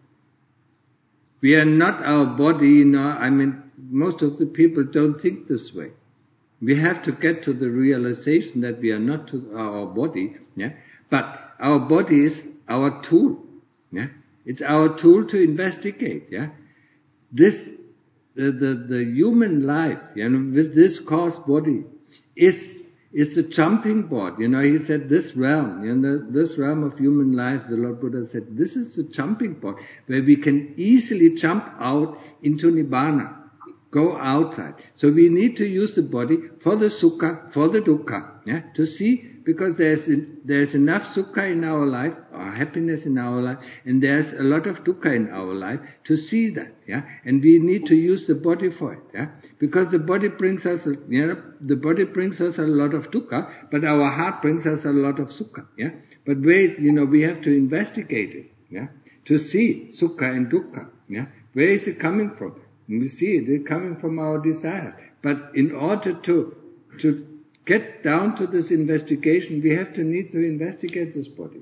We are not our body, you know, I mean, most of the people don't think this way. We have to get to the realization that we are not to our body, yeah. But our body is our tool, yeah. It's our tool to investigate, yeah. This, the, the, the human life, you know, with this coarse body, is is the jumping board. You know, he said this realm, you know, this realm of human life, the Lord Buddha said, this is the jumping board where we can easily jump out into Nibbana, go outside. So we need to use the body for the sukha, for the dukkha, yeah, to see, because there's there's enough sukha in our life, or happiness in our life, and there's a lot of dukkha in our life, to see that, yeah, and we need to use the body for it, yeah, because the body brings us, you know, the body brings us a lot of dukkha, but our heart brings us a lot of sukha, yeah, but wait, you know, we have to investigate it, yeah, to see sukha and dukkha, yeah, where is it coming from? We see it, it's coming from our desire, but in order to to get down to this investigation, we have to need to investigate this body.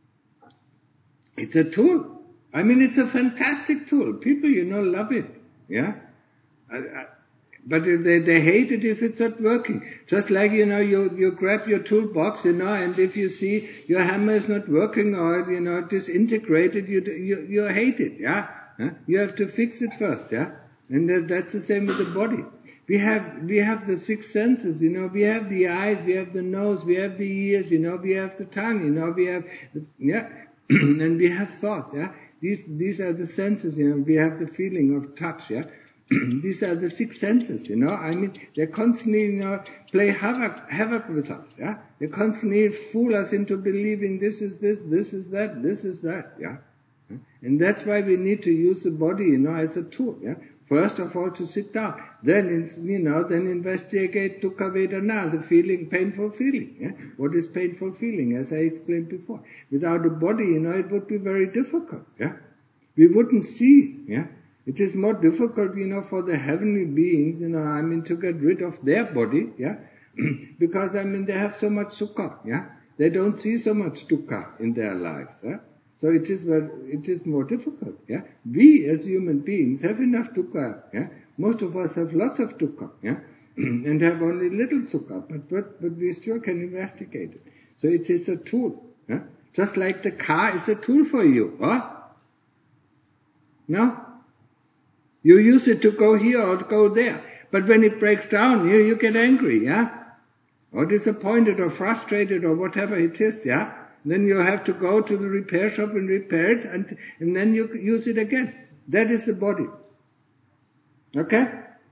It's a tool. I mean, it's a fantastic tool. People, you know, love it. Yeah? I, I, but they, they hate it if it's not working. Just like, you know, you, you grab your toolbox, you know, and if you see your hammer is not working or, you know, disintegrated, you, you, you hate it. Yeah? Huh? You have to fix it first. Yeah? And that, that's the same with the body. We have, we have the six senses, you know, we have the eyes, we have the nose, we have the ears, you know, we have the tongue, you know, we have, yeah, and we have thought, yeah. These, these are the senses, you know, we have the feeling of touch, yeah. These are the six senses, you know, I mean, they constantly, you know, play havoc, havoc with us, yeah. They constantly fool us into believing this is this, this is that, this is that, yeah. And that's why we need to use the body, you know, as a tool, yeah. First of all, to sit down. Then, you know, then investigate dukkha vedana, the feeling, painful feeling. Yeah? What is painful feeling, as I explained before? Without a body, you know, it would be very difficult. Yeah, we wouldn't see. Yeah, it is more difficult, you know, for the heavenly beings, you know, I mean, to get rid of their body. Yeah, because I mean, they have so much sukha. Yeah, they don't see so much dukkha in their lives. Yeah. So it is very, it is more difficult, yeah. We as human beings have enough dukkha, yeah. Most of us have lots of dukkha, yeah, and have only little sukha, but, but, but we still can investigate it. So it is a tool, yeah. Just like the car is a tool for you, huh? No? You use it to go here or to go there, but when it breaks down, you, you get angry, yeah? Or disappointed or frustrated or whatever it is, yeah? Then you have to go to the repair shop and repair it, and, and then you use it again. That is the body. Okay?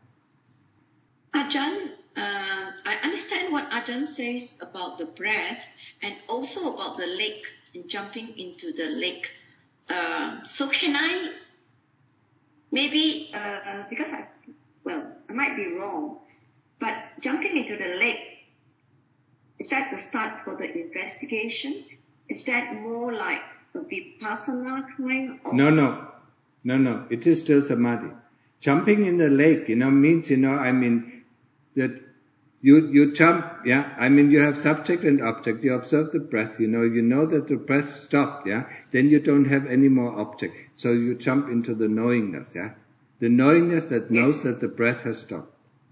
Ajahn, uh, I understand what Ajahn says about the breath and also about the lake and jumping into the lake. Uh, so can I, maybe, uh, because I, well, I might be wrong, but jumping into the lake, is that the start for the investigation? Is that more like a vipassana kind of? No, no. No, no. It is still samadhi. Jumping in the lake, you know, means, you know, I mean, that you, you jump, yeah, I mean, you have subject and object, you observe the breath, you know, you know that the breath stopped, yeah, then you don't have any more object. So you jump into the knowingness, yeah, the knowingness that knows that the breath has stopped.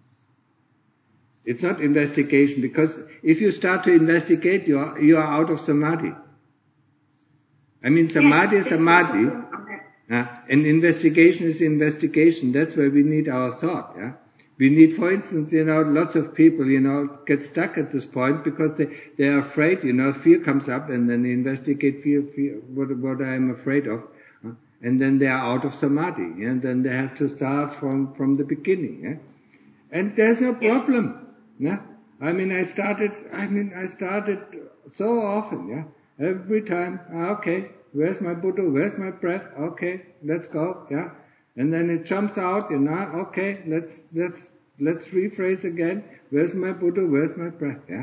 It's not investigation, because if you start to investigate, you are, you are out of samadhi. I mean, samadhi yes, is samadhi, uh, and investigation is investigation. That's where we need our thought, yeah. We need, for instance, you know, lots of people, you know, get stuck at this point because they, they are afraid, you know, fear comes up and then they investigate fear, fear, what, what I am afraid of, uh, and then they are out of samadhi, yeah? And then they have to start from, from the beginning, yeah. And there's no problem. Yes. Yeah? I mean, I started, I mean, I started so often, yeah. Every time, okay, where's my Buddha, where's my breath? Okay, let's go, yeah. And then it jumps out, you know, okay, let's, let's, let's rephrase again. Where's my Buddha, where's my breath, yeah.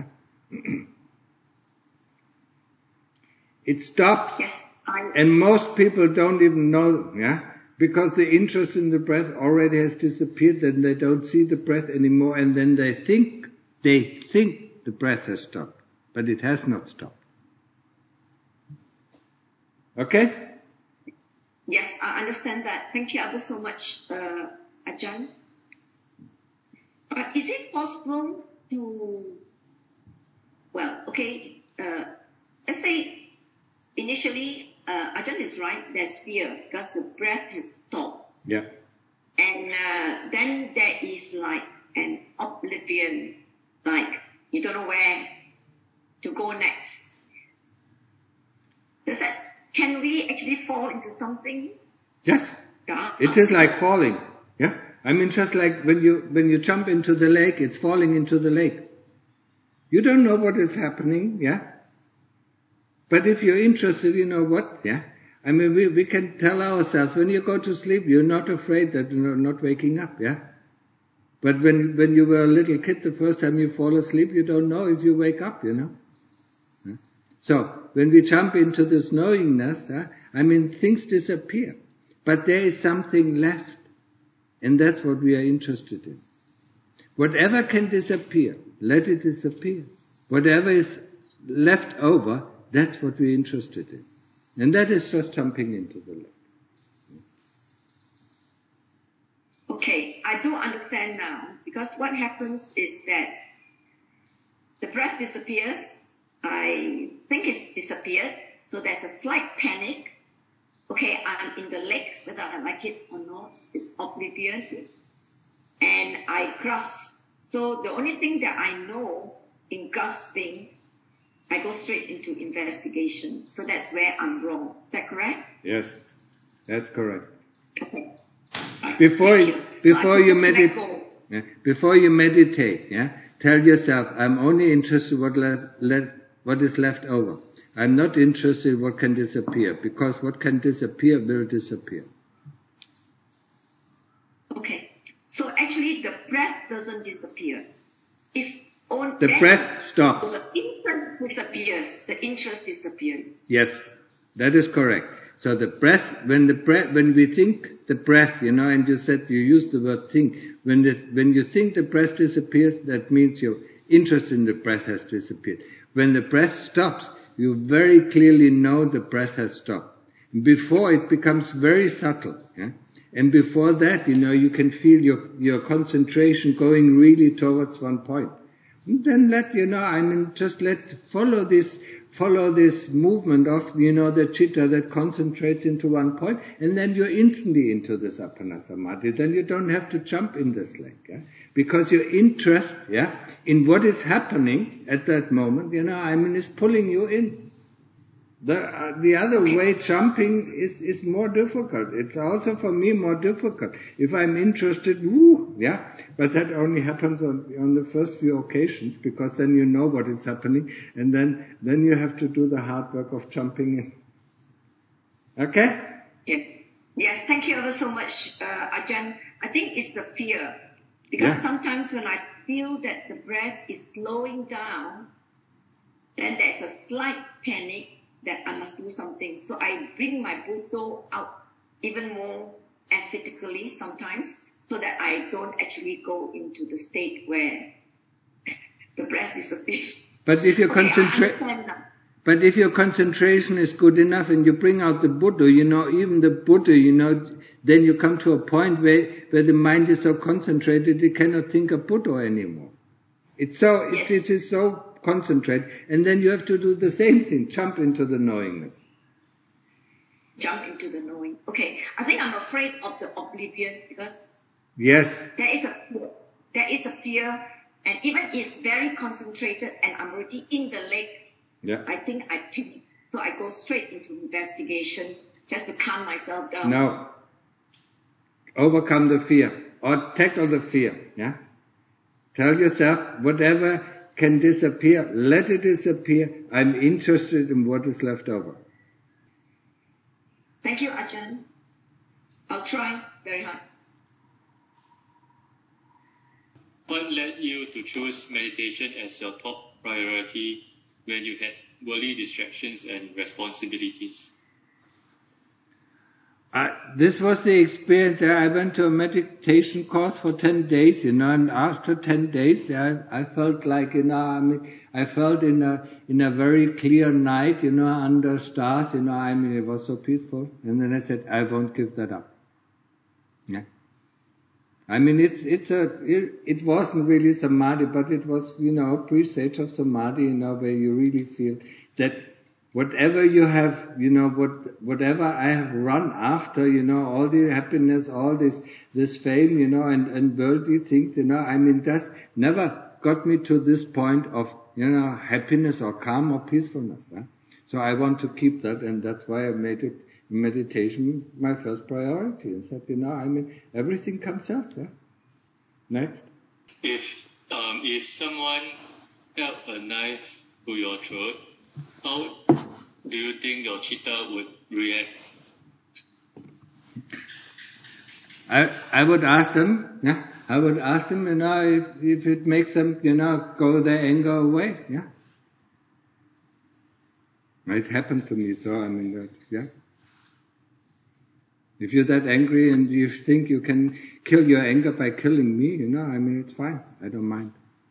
It stops. Yes, I... And most people don't even know, yeah. Because the interest in the breath already has disappeared, then they don't see the breath anymore, and then they think, they think the breath has stopped, but it has not stopped. Okay? Yes, I understand that. Thank you ever so much, uh, Ajahn. But is it possible to, well, okay, uh, let's say initially, uh, Ajahn is right, there's fear because the breath has stopped. Yeah. And uh, then there is like an oblivion, like you don't know where to go next. Does that, can we actually fall into something? Yes. Yeah. It is like falling. Yeah. I mean, just like when you, when you jump into the lake, it's falling into the lake. You don't know what is happening, yeah? But if you're interested, you know what, yeah? I mean, we, we can tell ourselves, when you go to sleep, you're not afraid that you're not waking up, yeah? But when, when you were a little kid, the first time you fall asleep, you don't know if you wake up, you know? Yeah? So, when we jump into this knowingness, yeah, I mean, things disappear. But there is something left. And that's what we are interested in. Whatever can disappear, let it disappear. Whatever is left over, that's what we're interested in. And that is just jumping into the lake. Okay, I do understand now, because what happens is that the breath disappears, I think it's disappeared, so there's a slight panic. Okay, I'm in the lake, whether I like it or not, it's oblivion, and I grasp. So the only thing that I know in grasping, I go straight into investigation. So that's where I'm wrong. Is that correct? Yes, that's correct. Okay. Right. Before Thank you, before so you let meditate, go. yeah, before you meditate, yeah, tell yourself, I'm only interested what left, left, what is left over. I'm not interested in what can disappear, because what can disappear will disappear. Okay. So actually the breath doesn't disappear. It's on The then breath stops. The interest disappears. The interest disappears. Yes, that is correct. So the breath, when the breath, when we think the breath, you know, and you said you used the word think. When the, when you think the breath disappears, that means your interest in the breath has disappeared. When the breath stops, you very clearly know the breath has stopped. Before it becomes very subtle, yeah? And before that, you know, you can feel your, your concentration going really towards one point. And then let, you know, I mean, just let, follow this, follow this movement of, you know, the chitta that concentrates into one point, and then you're instantly into this Appana Samadhi. Then you don't have to jump in this lake, yeah? Because your interest, yeah, in what is happening at that moment, you know, I mean, is pulling you in. The uh, the other way, jumping is, is more difficult. It's also for me more difficult. If I'm interested, woo, yeah, but that only happens on on the first few occasions, because then you know what is happening, and then then you have to do the hard work of jumping in. Okay? Yes. Yes. Thank you ever so much, uh, Ajahn. I think it's the fear, because Yeah. sometimes when I feel that the breath is slowing down, then there's a slight panic that I must do something. So I bring my Buddha out even more emphatically sometimes, so that I don't actually go into the state where the breath disappears. But if you Okay, I concentrate, understand now. but if your concentration is good enough and you bring out the Buddha, you know, even the Buddha, you know, then you come to a point where, where the mind is so concentrated it cannot think of Buddha anymore. It's so, Yes. it, it is so concentrated, and then you have to do the same thing, jump into the knowingness. Jump into the knowing. Okay, I think I'm afraid of the oblivion, because Yes, there is a fear. There is a fear, and even if it's very concentrated and I'm already in the lake, yeah. I think I panic. So I go straight into investigation just to calm myself down. Now, overcome the fear, or tackle the fear, yeah? Tell yourself, whatever can disappear, let it disappear. I'm interested in what is left over. Thank you, Ajahn. I'll try very hard. What led you to choose meditation as your top priority when you had worldly distractions and responsibilities? I, this was the experience. I went to a meditation course for ten days, you know, and after ten days, I, I felt like, you know, I mean, I felt in a, in a very clear night, you know, under stars, you know, I mean, it was so peaceful. And then I said, I won't give that up. Yeah. I mean, it's, it's a, it, it wasn't really samadhi, but it was, you know, a presage of samadhi, you know, where you really feel that whatever you have, you know, what, whatever I have run after, you know, all the happiness, all this, this fame, you know, and, and worldly things, you know, I mean, that never got me to this point of, you know, happiness or calm or peacefulness. Huh? So I want to keep that, and that's why I made it meditation my first priority, and said, you know, I mean, everything comes out. Yeah? Next. If um, if someone held a knife to your throat, how do you think your chitta would react? I I would ask them, yeah, I would ask them, you know, if, if it makes them, you know, go their anger away, yeah. It happened to me, so I mean, that, yeah. If you're that angry and you think you can kill your anger by killing me, you know, I mean, it's fine. I don't mind.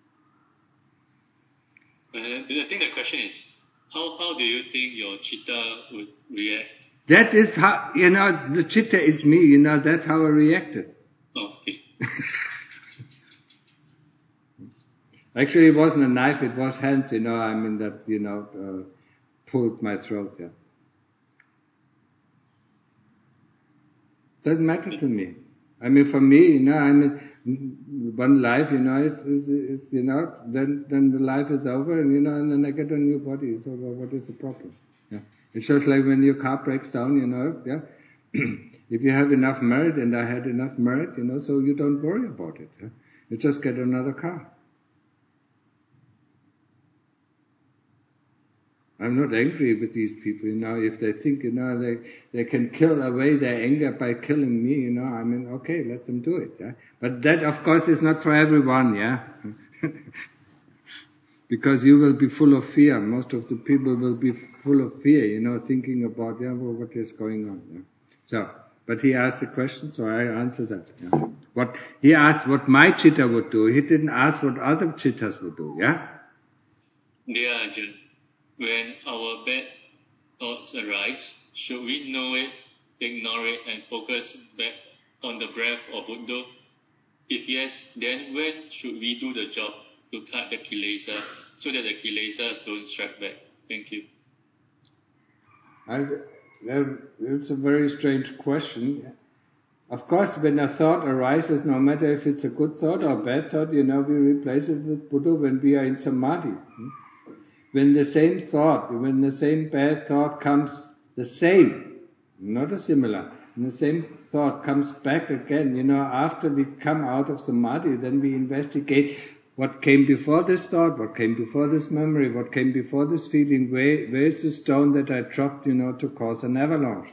Uh, I think the question is, how how do you think your chitta would react? That is how, you know, the chitta is me, you know, that's how I reacted. Oh, okay. Actually, it wasn't a knife, it was hands, you know, I mean, that, you know, uh, pulled my throat, yeah. Doesn't matter to me. I mean, for me, you know, I mean, one life, you know, is, is, is you know, then, then the life is over, and, you know, and then I get a new body, so well, what is the problem? Yeah. It's just like when your car breaks down, you know, yeah. If you have enough merit, and I had enough merit, you know, so you don't worry about it. Yeah? You just get another car. I'm not angry with these people, you know, if they think, you know, they, they can kill away their anger by killing me, you know, I mean, okay, let them do it, yeah. But that, of course, is not for everyone, yeah. Because you will be full of fear. Most of the people will be full of fear, you know, thinking about, yeah, well, what is going on, yeah. So, but he asked the question, so I answered that, yeah. What, he asked what my chitta would do. He didn't ask what other chittas would do, yeah. Dear Arjun, when our bad thoughts arise, should we know it, ignore it, and focus back on the breath or Buddha? If yes, then when should we do the job to cut the kilesa so that the kilesas don't strike back? Thank you. I, it's a very strange question. Of course, when a thought arises, no matter if it's a good thought or a bad thought, you know, we replace it with Buddha when we are in samadhi. When the same thought, when the same bad thought comes, the same, not a similar, and the same thought comes back again, you know, after we come out of samadhi, then we investigate what came before this thought, what came before this memory, what came before this feeling, where, where is the stone that I dropped, you know, to cause an avalanche.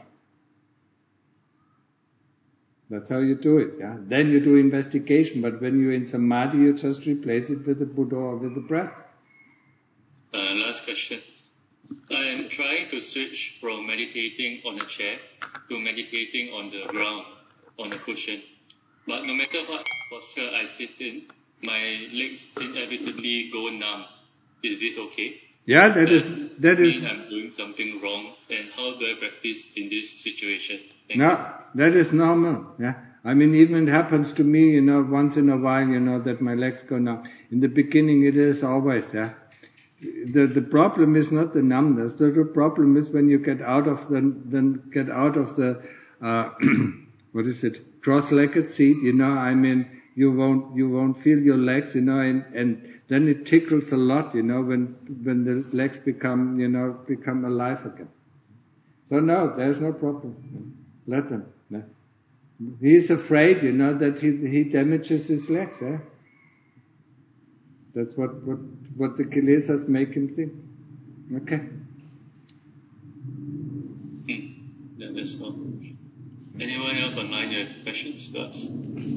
That's how you do it, yeah. Then you do investigation, but when you're in samadhi, you just replace it with the Buddha or with the breath. Uh, last question. I am trying to switch from meditating on a chair to meditating on the ground, on a cushion. But no matter what posture I sit in, my legs inevitably go numb. Is this okay? Yeah, that Does is, that is... mean I'm doing something wrong, and how do I practice in this situation? Thank no, you. that is normal, yeah. I mean, even it happens to me, you know, once in a while, you know, that my legs go numb. In the beginning, it is always, yeah. The the problem is not the numbness. The, the problem is when you get out of the then get out of the uh, what is it, cross-legged seat. You know, I mean, you won't you won't feel your legs. You know, and, and then it tickles a lot. You know, when when the legs become you know become alive again. So no, there's no problem. Let them. No. He is afraid. You know that he he damages his legs. Eh? That's what, what, what the kilesas make him think. Okay. Hmm. Yeah, that's all. Anyone else online who have questions to ask?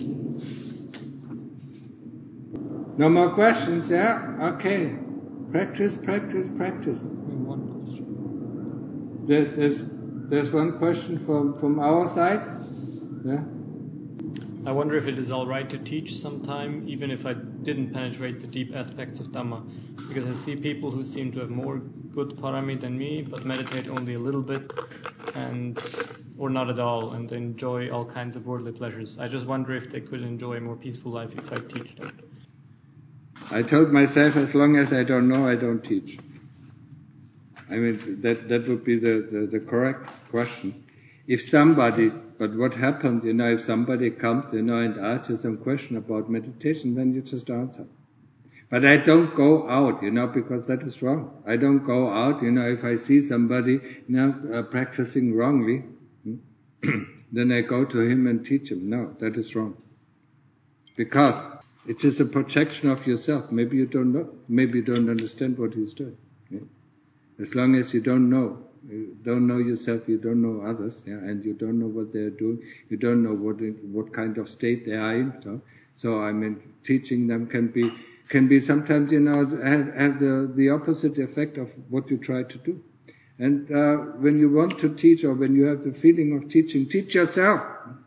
No more questions, yeah? Okay. Practice, practice, practice. One question. There, there's, there's one question from, from our side. Yeah? I wonder if it is all right to teach sometime, even if I didn't penetrate the deep aspects of Dhamma, because I see people who seem to have more good parami than me, but meditate only a little bit, and or not at all, and enjoy all kinds of worldly pleasures. I just wonder if they could enjoy a more peaceful life if I teach them. I told myself, as long as I don't know, I don't teach. I mean, that, that would be the, the, the correct question. If somebody, but what happened, you know, if somebody comes, you know, and asks you some question about meditation, then you just answer. But I don't go out, you know, because that is wrong. I don't go out, you know, if I see somebody, you know, uh, practicing wrongly, then I go to him and teach him. No, that is wrong. Because it is a projection of yourself. Maybe you don't know, maybe you don't understand what he's doing. Yeah? As long as you don't know, you don't know yourself, you don't know others, yeah, and you don't know what they're doing, you don't know what what kind of state they are in. So, so I mean, teaching them can be can be sometimes, you know, have, have the the opposite effect of what you try to do. And uh, when you want to teach, or when you have the feeling of teaching, teach yourself.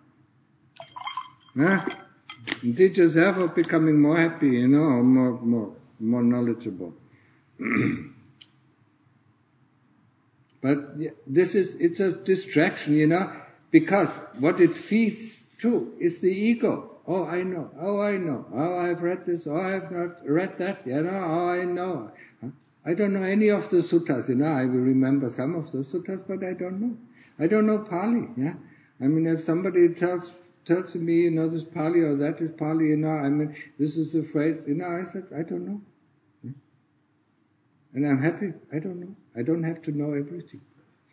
Huh? And teach yourself of becoming more happy, you know, or more more more knowledgeable. But this is, it's a distraction, you know, because what it feeds to is the ego. Oh, I know. Oh, I know. Oh, I've read this. Oh, I've not read that. You know, oh, I know. I don't know any of the suttas, you know. I will remember some of the suttas, but I don't know. I don't know Pali, yeah. I mean, if somebody tells tells me, you know, this Pali or that is Pali, you know, I mean, this is a phrase, you know, I said, I don't know. And I'm happy. I don't know. I don't have to know everything.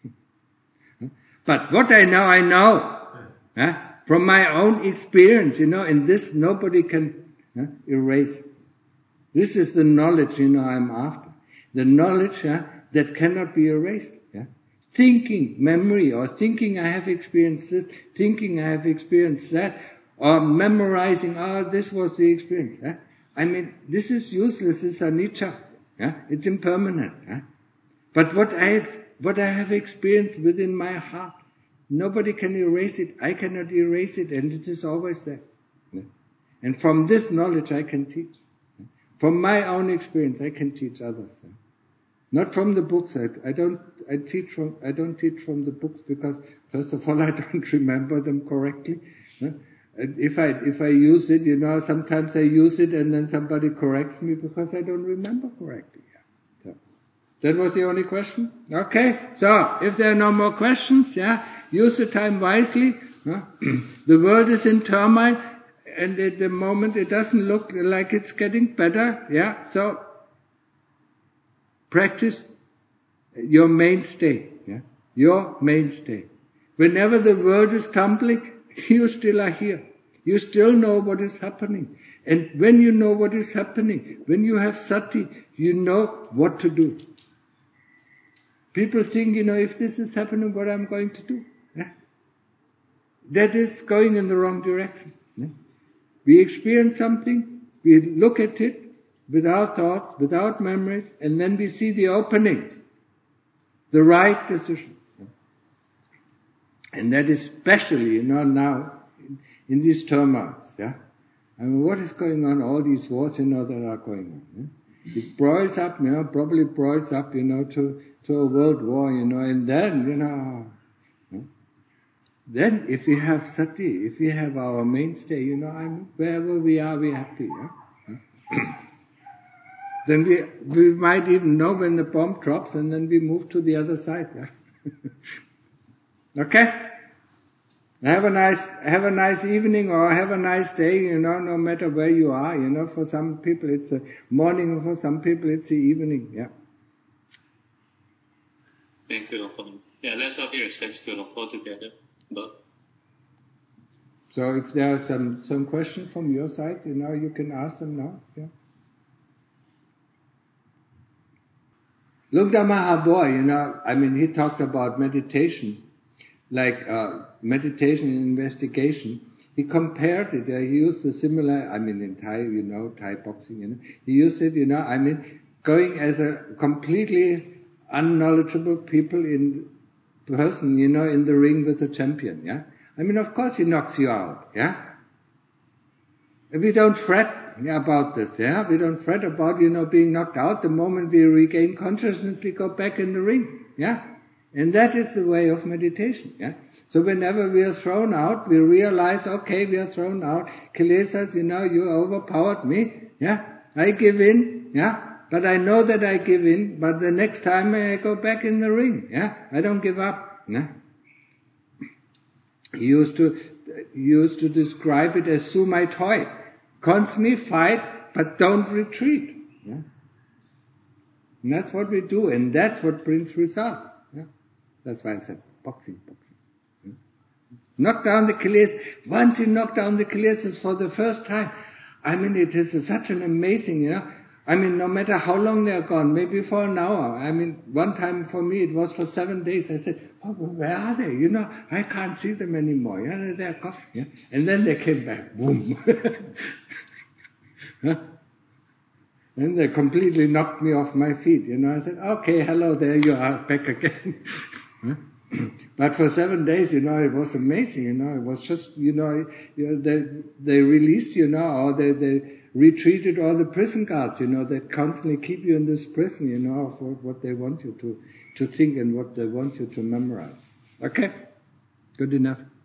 But what I know, I know. Huh? From my own experience, you know, and this nobody can huh, erase. This is the knowledge, you know, I'm after. The knowledge huh, that cannot be erased. Yeah? Thinking, memory, or thinking I have experienced this, thinking I have experienced that, or memorizing, oh, this was the experience. Huh? I mean, this is useless. It's anicca. Yeah? It's impermanent. Yeah? But what I have, what I have experienced within my heart, nobody can erase it. I cannot erase it, and it is always there. Yeah? And from this knowledge I can teach. Yeah? From my own experience I can teach others. Yeah? Not from the books. I, I don't. I teach from. I don't teach from the books because, first of all, I don't remember them correctly. Yeah? If I if I use it, you know, sometimes I use it and then somebody corrects me because I don't remember correctly. Yeah. So that was the only question. Okay. So if there are no more questions, yeah, use the time wisely. Huh? The world is in turmoil, and at the moment it doesn't look like it's getting better. Yeah. So practice your mainstay. Yeah. Your mainstay. Whenever the world is tumbling, you still are here. You still know what is happening. And when you know what is happening, when you have sati, you know what to do. People think, you know, if this is happening, what I'm going to do. Yeah? That is going in the wrong direction. Yeah? We experience something, we look at it without thoughts, without memories, and then we see the opening, the right decision. And that is especially, you know, now, in, in these turmoils, yeah? I mean, what is going on, all these wars, you know, that are going on, yeah? It broils up, you know, probably broils up, you know, to, to a world war, you know, and then, you know, yeah? Then if we have sati, if we have our mainstay, you know, I mean, wherever we are, we're happy, yeah? Yeah? Then we, we might even know when the bomb drops and then we move to the other side, yeah? Okay? Have a nice, have a nice evening or have a nice day, you know, no matter where you are, you know, for some people it's a morning, for some people it's the evening, yeah. Thank you, Longpo. Yeah, let's all pay respects to Longpo together. But so if there are some, some questions from your side, you know, you can ask them now, yeah. Lungta Mahaboi, you know, I mean, he talked about meditation, like uh, meditation and investigation. He compared it, uh, he used a similar, I mean, in Thai, you know, Thai boxing, you know, he used it, you know, I mean, going as a completely unknowledgeable people in person, you know, in the ring with the champion, yeah. I mean, of course he knocks you out, yeah. We don't fret about this, yeah. We don't fret about, you know, being knocked out. The moment we regain consciousness, we go back in the ring, yeah. And that is the way of meditation, yeah. So whenever we are thrown out, we realize, okay, we are thrown out. Kilesas, you know, you overpowered me, yeah. I give in, yeah. but I know that I give in, but the next time I go back in the ring, yeah, I don't give up, yeah. He used to, he used to describe it as Sumai Toi. Constantly fight, but don't retreat, yeah. And that's what we do, and that's what brings results, yeah. That's why I said boxing, boxing. Yeah. Knock down the kilesas. Once you knock down the kilesas for the first time, I mean, it is such an amazing, you know, I mean, no matter how long they're gone, maybe for an hour. I mean, one time for me, it was for seven days. I said, oh, where are they? You know, I can't see them anymore. Yeah, they're gone. Yeah. And then they came back. Boom. Huh? And they completely knocked me off my feet. You know, I said, okay, hello, there you are, back again. Huh? But for seven days, you know, it was amazing. You know, it was just, you know, you know they they released, you know, or they they retreated all the prison guards, you know, that constantly keep you in this prison, you know, of what they want you to to think and what they want you to memorize. Okay, good enough.